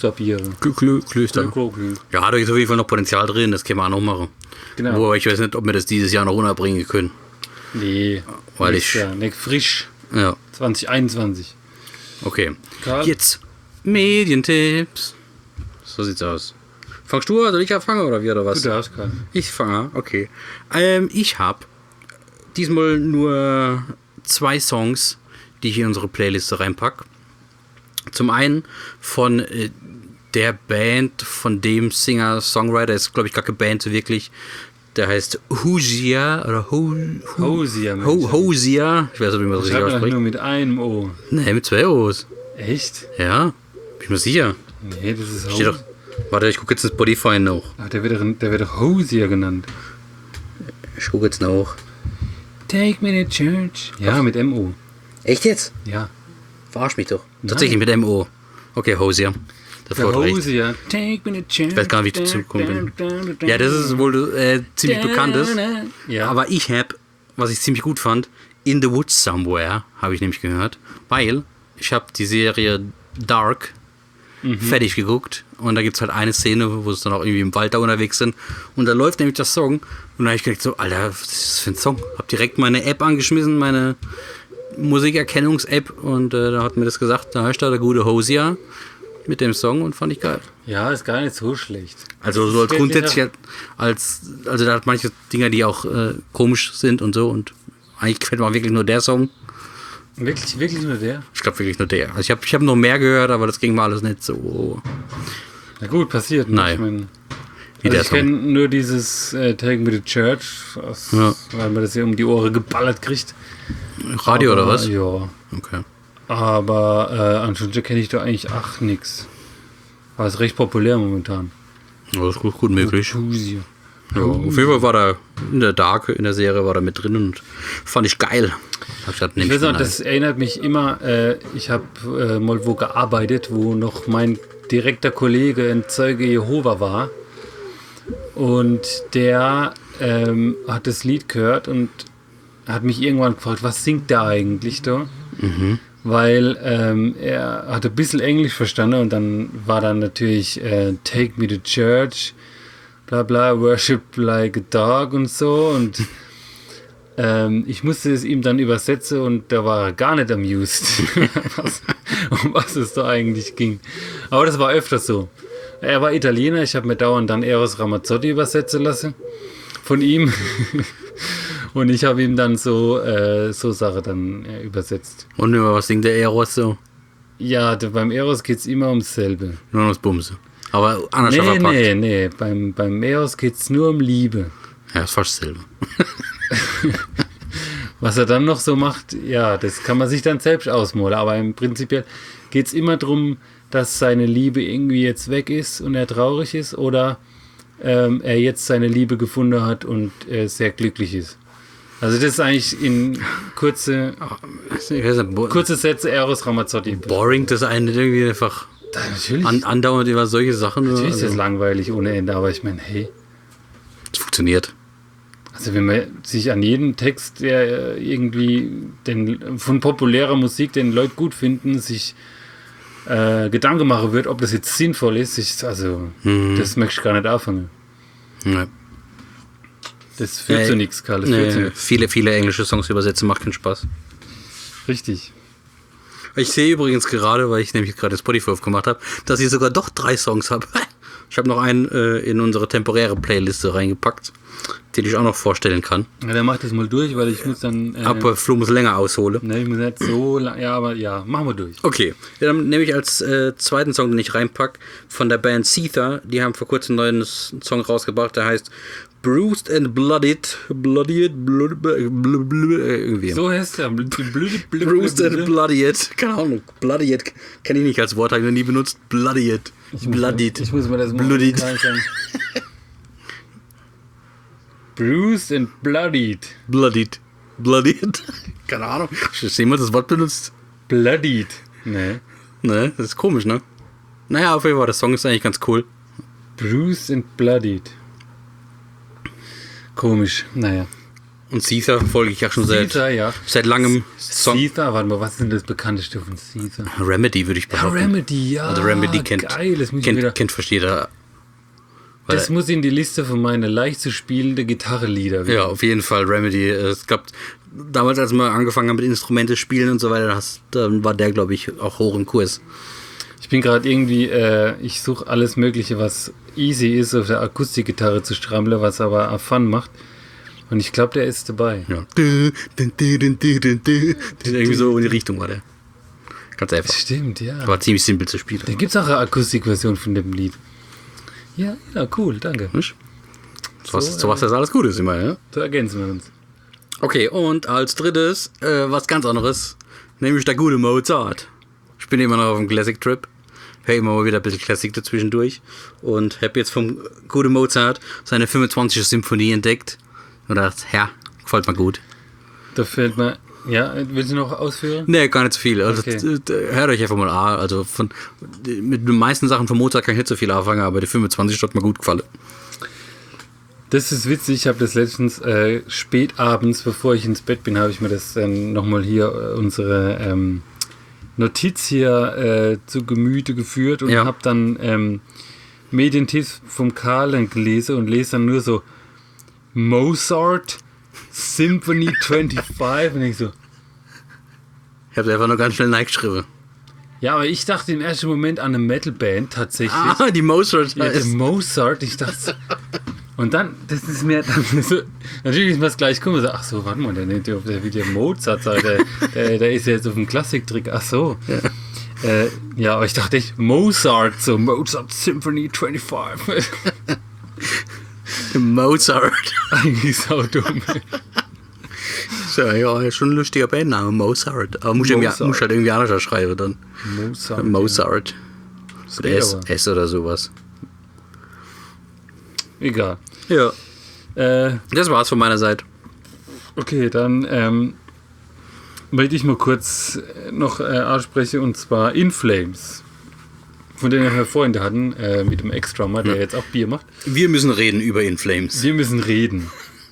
Klöster. Ja, da ist auf jeden Fall noch Potenzial drin, das können wir auch noch machen. Genau. Wobei ich weiß nicht, ob wir das dieses Jahr noch unterbringen können. Nee. Weil nicht frisch. Ja. 2021. Okay. Karl? Jetzt Medientipps. So sieht's aus. Fangst du an, soll ich anfangen oder wie oder was? Du darfst, Karl. Ich fange an, okay. Ich habe diesmal nur 2 Songs, die ich in unsere Playliste reinpacke. Zum einen von der Band, von dem Singer-Songwriter, ist glaube ich gar keine Band so wirklich. Der heißt Hozier oder Hozier. Hozier. Ich weiß nicht, wie man das richtig Schreibt man ausspricht. nur mit einem O. Nee, mit 2 O's. Echt? Ja, bin ich mir sicher. Nee, das ist Steht doch. Warte, ich gucke jetzt in Spotify noch. Ach, der wird doch Hozier genannt. Ich gucke jetzt noch. Take me to church. Ja, mit M-O. Echt jetzt? Ja. Verarsch mich doch. Tatsächlich mit MO. Okay, Hozier. Der Hozier. Take me to church. Ich weiß gar nicht, wie ich dazu gekommen bin. Ja, das ist wohl ziemlich bekanntes. Ja. Aber ich habe, was ich ziemlich gut fand, In the Woods Somewhere, habe ich nämlich gehört. Weil ich habe die Serie Dark fertig geguckt. Und da gibt es halt eine Szene, wo sie dann auch irgendwie im Wald da unterwegs sind. Und da läuft nämlich der Song. Und da habe ich gedacht so, Alter, was ist das für ein Song? Hab direkt meine App angeschmissen, meine Musikerkennungs-App. Und da hat mir das gesagt, da heißt da der gute Hozier mit dem Song und fand ich geil. Ja, ist gar nicht so schlecht. Also so als grundsätzlich also da hat manche Dinger, die auch komisch sind und so und eigentlich gefällt mir auch wirklich nur der Song. Wirklich nur der? Ich glaube wirklich nur der. Also ich hab noch mehr gehört, aber das ging mir alles nicht so. Na gut, passiert. Ne? Nein. Ich mein, Wie der ich kenne nur dieses Take Me to Church, weil man das ja um die Ohren geballert kriegt. Radio oder was? Ja. Okay. Aber ansonsten kenne ich da eigentlich nix. Aber ist recht populär momentan. Ja, das ist gut möglich. Hozier. Ja, auf jeden Fall war da in der Dark, in der Serie, war da mit drin und fand ich geil. Ich weiß noch, das erinnert mich immer, ich habe mal wo gearbeitet, wo noch mein direkter Kollege ein Zeuge Jehova war. Und der hat das Lied gehört und hat mich irgendwann gefragt, was singt der eigentlich da? Weil er hatte ein bisschen Englisch verstanden und dann war dann natürlich Take Me to Church. bla bla, worship like a dog und so und ich musste es ihm dann übersetzen und da war er gar nicht amused, um was es da eigentlich ging. Aber das war öfters so. Er war Italiener, ich habe mir dauernd dann Eros Ramazzotti übersetzen lassen von ihm und ich habe ihm dann so Sachen dann übersetzt. Und über was singt der Eros so? Ja, beim Eros geht es immer ums selbe. Nur ums Bumse. Aber anders verpackt. Nee, beim Eros geht es nur um Liebe. Ja, ist fast dasselbe. Was er dann noch so macht, ja, das kann man sich dann selbst ausmalen. Aber im Prinzip geht es immer darum, dass seine Liebe irgendwie jetzt weg ist und er traurig ist oder er jetzt seine Liebe gefunden hat und sehr glücklich ist. Also das ist eigentlich in kurze Sätze Eros Ramazzotti. Boring, das eine irgendwie einfach Natürlich. andauernd über solche Sachen. Natürlich ist das langweilig ohne Ende, aber ich meine, hey. Es funktioniert. Also wenn man sich an jeden Text, der irgendwie von populärer Musik, den Leute gut finden, sich Gedanken machen wird, ob das jetzt sinnvoll ist, das möchte ich gar nicht anfangen. Ja. Das führt zu nichts, Karl. Das führt zu nichts. Viele englische Songs übersetzen macht keinen Spaß. Richtig. Ich sehe übrigens gerade, weil ich nämlich gerade Spotify aufgemacht habe, dass ich sogar doch 3 Songs habe. Ich habe noch einen in unsere temporäre Playliste reingepackt, den ich auch noch vorstellen kann. Ja, dann mach das mal durch, weil ich muss dann... Aber Flo muss länger ausholen. Ne, ich muss nicht so lang... Ja, aber ja, machen wir durch. Okay, ja, dann nehme ich als zweiten Song, den ich reinpacke, von der Band Seether. Die haben vor kurzem einen neuen Song rausgebracht, der heißt Bruised and Bloodied. Irgendwie. So heißt der. Bruised and Bloodied. Keine Ahnung. Bloodied kenne ich nicht als Wort, habe ich noch nie benutzt. Bloodied. Bloodied. Ich muss mir das mal Bloodied. Bruised and bloodied. Bloodied. Keine Ahnung. Hast du jemand das Wort benutzt? Bloodied. Nee. Ne, das ist komisch, ne? Naja, auf jeden Fall, der Song ist eigentlich ganz cool. Bruised and bloodied. Komisch, naja. Und Seether folge ich ja schon seit langem. Seether, warte mal, was ist denn das bekannteste von Seether? Remedy würde ich behaupten. Remedy, ja. Also Remedy kennt fast jeder. Das muss in die Liste von meinen leicht zu spielenden Gitarrenlieder. Ja, auf jeden Fall Remedy. Es gab damals, als wir angefangen haben mit Instrumente spielen und so weiter, dann war der, glaube ich, auch hoch im Kurs. Ich bin gerade irgendwie, ich suche alles Mögliche, was easy ist, auf der Akustikgitarre zu strampeln, was aber Fun macht. Und ich glaube, der ist dabei. Ja. Irgendwie so in die Richtung war der. Ganz einfach. Stimmt, ja. War ziemlich simpel zu spielen. Da gibt es auch eine Akustikversion von dem Lied. Ja, cool, danke. So was das alles gut ist immer, ja? So ergänzen wir uns. Okay, und als drittes, was ganz anderes, nämlich der gute Mozart. Ich bin immer noch auf dem Classic-Trip. Höre immer mal wieder ein bisschen Klassik dazwischendurch. Und habe jetzt vom guten Mozart seine 25. Symphonie entdeckt. Und dachte, ja, gefällt mir gut. Da fällt mir... Ja, willst du noch ausführen? Nee, gar nicht so viel. Also, Okay. Hört euch einfach mal an. Also mit den meisten Sachen von Mozart kann ich nicht so viel anfangen, aber die 25 hat mir gut gefallen. Das ist witzig. Ich habe das letztens spät abends, bevor ich ins Bett bin, habe ich mir das nochmal hier unsere Notiz hier zu Gemüte geführt und habe dann Medientipps vom Karl dann gelesen und lese dann nur so Mozart Symphony 25 und ich so. Ich habe einfach nur ganz schnell reingeschrieben. Ja, aber ich dachte im ersten Moment an eine Metalband tatsächlich. Ah, die Mozart. Ja, der Mozart, ich dachte. Und dann, das ist mir dann so, natürlich ist mir das gleich komisch. Ach so, warte mal, der nennt ja wie der Mozart, der ist ja jetzt auf dem Klassiktrick. Ach so. Ja, aber ich dachte echt, Mozart, so Mozart Symphony 25. Mozart. Eigentlich sau dumm. So, ja, ist schon ein lustiger Bandname, Mozart. Aber muss halt irgendwie anders schreiben dann. Mozart. Mit S oder sowas. Egal. Ja. Das war's von meiner Seite. Okay, dann möchte ich mal kurz noch ansprechen, und zwar In Flames. Von denen wir Freunde hatten, mit dem Ex-Drummer, der jetzt auch Bier macht. Wir müssen reden über In Flames. Wir müssen reden.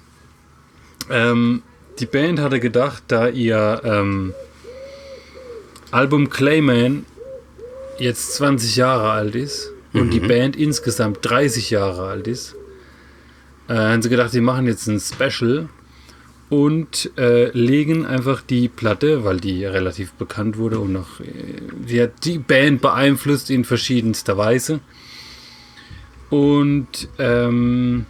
Die Band hatte gedacht, da ihr Album Clayman jetzt 20 Jahre alt ist und die Band insgesamt 30 Jahre alt ist, haben sie gedacht, sie machen jetzt ein Special und legen einfach die Platte, weil die relativ bekannt wurde und noch, die hat die Band beeinflusst in verschiedenster Weise. Und haben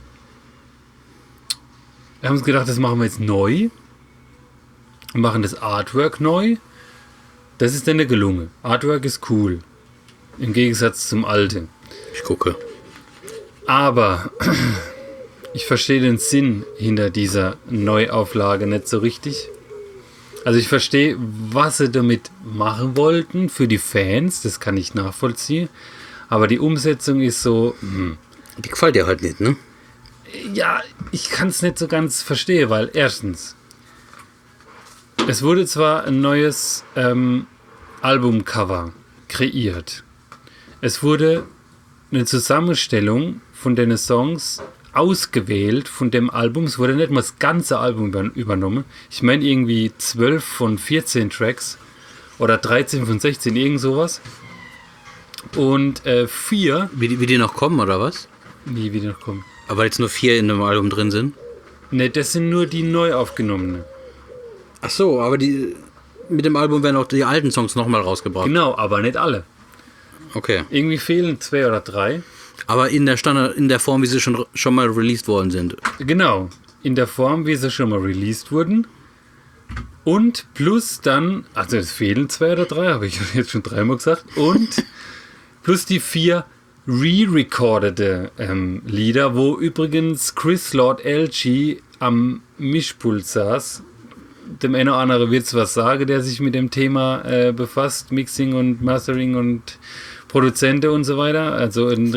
uns gedacht, das machen wir jetzt neu. Und machen das Artwork neu. Das ist dann gelungen. Artwork ist cool. Im Gegensatz zum alten. Ich gucke. Aber ich verstehe den Sinn hinter dieser Neuauflage nicht so richtig. Also ich verstehe, was sie damit machen wollten für die Fans. Das kann ich nachvollziehen. Aber die Umsetzung ist so... Die gefällt dir halt nicht, ne? Ja, ich kann es nicht so ganz verstehen, weil erstens, es wurde zwar ein neues Albumcover kreiert. Es wurde eine Zusammenstellung von den Songs ausgewählt von dem Album. Es wurde nicht mal das ganze Album übernommen. Ich meine irgendwie 12 von 14 Tracks oder 13 von 16, irgend sowas. Und 4... Wie die noch kommen, oder was? Wie die noch kommen? Aber jetzt nur 4 in dem Album drin sind? Ne, das sind nur die neu aufgenommenen. Ach so, aber mit dem Album werden auch die alten Songs nochmal rausgebracht. Genau, aber nicht alle. Okay. Irgendwie fehlen 2 oder 3. Aber in der Form, wie sie schon mal released worden sind. Genau, in der Form, wie sie schon mal released wurden. Und plus dann, also es fehlen 2 oder 3, habe ich jetzt schon 3-mal gesagt. Und plus die 4 re-recordete Lieder, wo übrigens Chris Lord LG am Mischpult saß. Dem einen oder anderen wird es was sagen, der sich mit dem Thema befasst, Mixing und Mastering und Produzente und so weiter. Also ein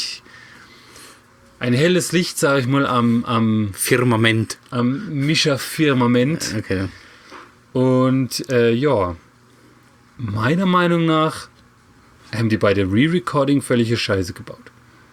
helles Licht, sage ich mal, am Firmament. Am Mischer-Firmament. Okay. Und ja, meiner Meinung nach haben die bei der Re-Recording völlige Scheiße gebaut.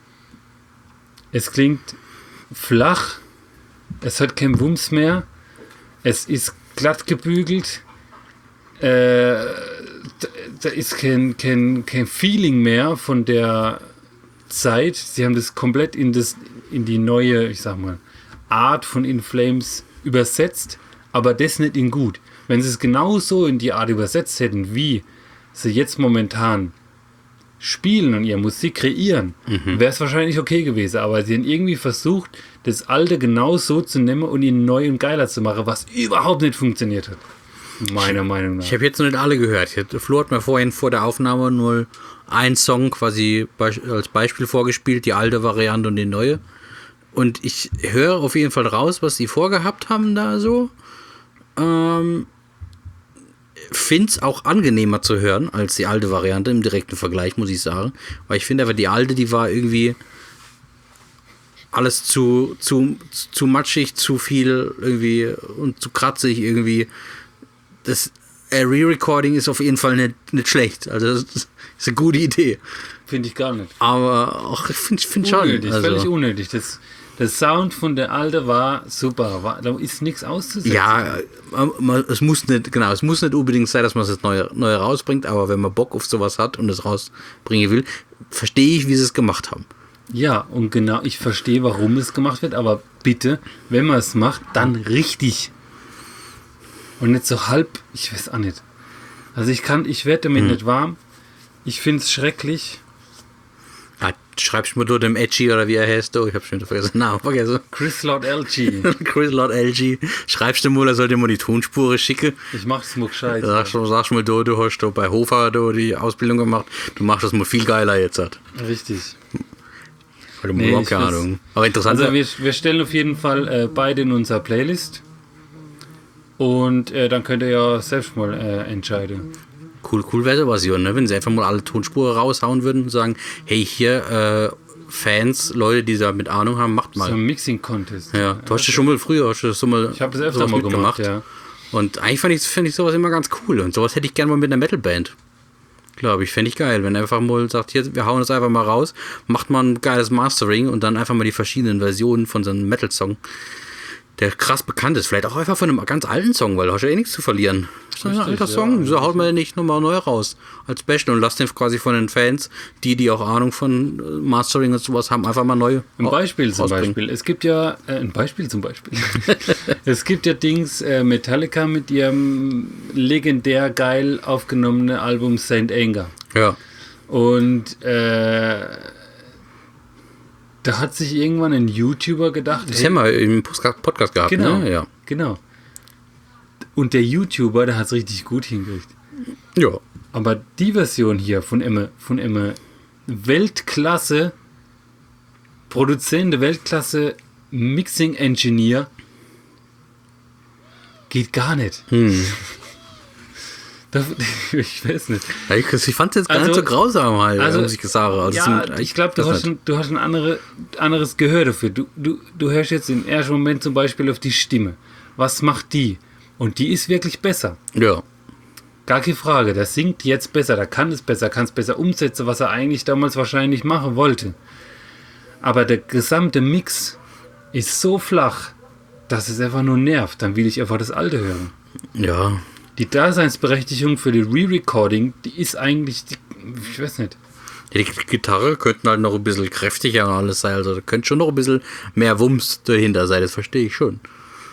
Es klingt flach, es hat keinen Wumms mehr, es ist glatt gebügelt, da ist kein Feeling mehr von der Zeit. Sie haben das komplett in die neue, ich sag mal, Art von In Flames übersetzt, aber das nicht in gut. Wenn sie es genauso in die Art übersetzt hätten, wie sie jetzt momentan spielen und ihre Musik kreieren, wäre es wahrscheinlich okay gewesen. Aber sie haben irgendwie versucht, das Alte genau so zu nehmen und ihn neu und geiler zu machen, was überhaupt nicht funktioniert hat. Meiner Meinung nach. Ich habe jetzt noch nicht alle gehört. Flo hat mir vorhin vor der Aufnahme nur einen Song quasi als Beispiel vorgespielt, die alte Variante und die neue. Und ich höre auf jeden Fall raus, was sie vorgehabt haben da so. Finde es auch angenehmer zu hören als die alte Variante im direkten Vergleich, muss ich sagen. Weil ich finde aber die alte, die war irgendwie alles zu matschig, zu viel irgendwie und zu kratzig irgendwie. Das Re-Recording ist auf jeden Fall nicht schlecht. Also das ist eine gute Idee. Finde ich gar nicht. Aber auch ich finde schade. Völlig unnötig. Der Sound von der Alte war super. Da ist nichts auszusetzen. Ja, es muss nicht unbedingt sein, dass man das neue rausbringt, aber wenn man Bock auf sowas hat und es rausbringen will, verstehe ich, wie sie es gemacht haben. Ja, und genau, ich verstehe, warum es gemacht wird, aber bitte, wenn man es macht, dann richtig. Und nicht so halb, ich weiß auch nicht. Also ich werde damit nicht warm. Ich finde es schrecklich. Ja, schreibst du mir dem Edgy oder wie er heißt, ich habe schon vergessen. Chris Lord LG. Chris Lord LG. Schreibst du mal, er soll dir mal die Tonspuren schicken. Ich mach's mal gescheit. Sagst mal, du hast bei Hofer die Ausbildung gemacht. Du machst das mal viel geiler jetzt. Richtig. Weil du überhaupt keine Ahnung. Aber interessant. Also wir stellen auf jeden Fall beide in unserer Playlist. Und dann könnt ihr ja selbst mal entscheiden. Cool wäre sowas, ne? Wenn sie einfach mal alle Tonspuren raushauen würden und sagen, hey, hier Fans, Leute, die da mit Ahnung haben, macht mal. So ein Mixing-Contest. Ja, du hast das schon mal früher, ich habe das öfter mal gemacht, ja. Und eigentlich finde ich sowas immer ganz cool. Und sowas hätte ich gerne mal mit einer Metalband. Glaube ich, fände ich geil, wenn er einfach mal sagt, hier, wir hauen das einfach mal raus, macht mal ein geiles Mastering und dann einfach mal die verschiedenen Versionen von so einem Metal-Song, der krass bekannt ist. Vielleicht auch einfach von einem ganz alten Song, weil du hast ja eh nichts zu verlieren. ist ein alter Song. Wieso haut man den nicht nochmal neu raus? Als Special und lasst den quasi von den Fans, die auch Ahnung von Mastering und sowas haben, einfach mal neu Ein Beispiel zum Beispiel. Es gibt ja, es gibt ja Metallica mit ihrem legendär geil aufgenommenen Album Saint Anger. Ja. Und da hat sich irgendwann ein YouTuber gedacht... Das haben wir im Podcast gehabt, genau, ne? Ja. Genau. Und der YouTuber, der hat es richtig gut hingekriegt. Ja. Aber die Version hier von einem Weltklasse Produzent, Weltklasse Mixing Engineer geht gar nicht. Ich weiß nicht. Ja, ich fand es jetzt gar nicht so grausam halt, muss ich gesagt habe. Ja, ich glaube, du hast ein anderes Gehör dafür. Du hörst jetzt im ersten Moment zum Beispiel auf die Stimme. Was macht die? Und die ist wirklich besser. Ja. Gar keine Frage. Der singt jetzt besser, der kann es besser umsetzen, was er eigentlich damals wahrscheinlich machen wollte. Aber der gesamte Mix ist so flach, dass es einfach nur nervt. Dann will ich einfach das Alte hören. Ja. Die Daseinsberechtigung für die Re-Recording, die ist eigentlich, ich weiß nicht. Die Gitarre könnten halt noch ein bisschen kräftiger und alles sein. Also da könnte schon noch ein bisschen mehr Wumms dahinter sein. Das verstehe ich schon.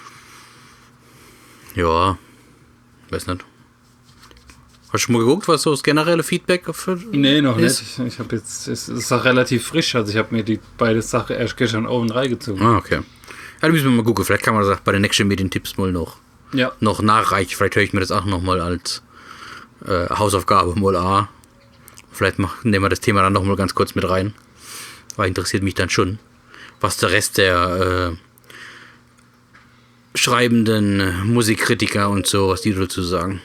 Ja. Weiß nicht. Hast du schon mal geguckt, was so das generelle Feedback Nee, noch ist? nicht. Ich habe jetzt, es ist auch relativ frisch. Also ich habe mir die beide Sachen erst gestern oben reingezogen. Ah, okay. Ja, da müssen wir mal gucken. Vielleicht kann man das bei den nächsten Medientipps mal noch nachreichen. Vielleicht höre ich mir das auch noch mal als Hausaufgabe mal an. Vielleicht nehmen wir das Thema dann noch mal ganz kurz mit rein. Weil interessiert mich dann schon, was der Rest der schreibenden Musikkritiker und so, was die dazu sagen.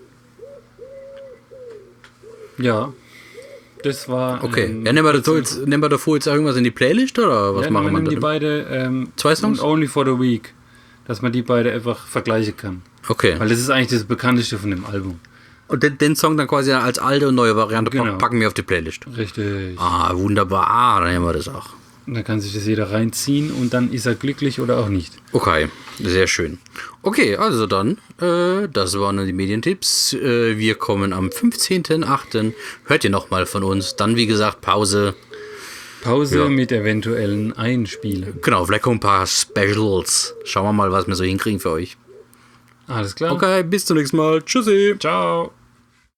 Ja, das war... Okay, nehmen wir davor jetzt irgendwas in die Playlist oder was machen wir dann? Die beide 2 Songs? Only for the Week, dass man die beide einfach vergleichen kann. Okay. Weil das ist eigentlich das bekannteste von dem Album. Und den Song dann quasi als alte und neue Variante Genau. packen wir auf die Playlist. Richtig. Ah, wunderbar, dann nehmen wir das auch. Und dann kann sich das jeder reinziehen und dann ist er glücklich oder auch nicht. Okay, sehr schön. Okay, also dann, das waren die Medientipps. Wir kommen am 15.08. Hört ihr nochmal von uns. Dann, wie gesagt, Pause. Pause mit eventuellen Einspielen. Genau, vielleicht kommen ein paar Specials. Schauen wir mal, was wir so hinkriegen für euch. Alles klar. Okay, bis zum nächsten Mal. Tschüssi. Ciao.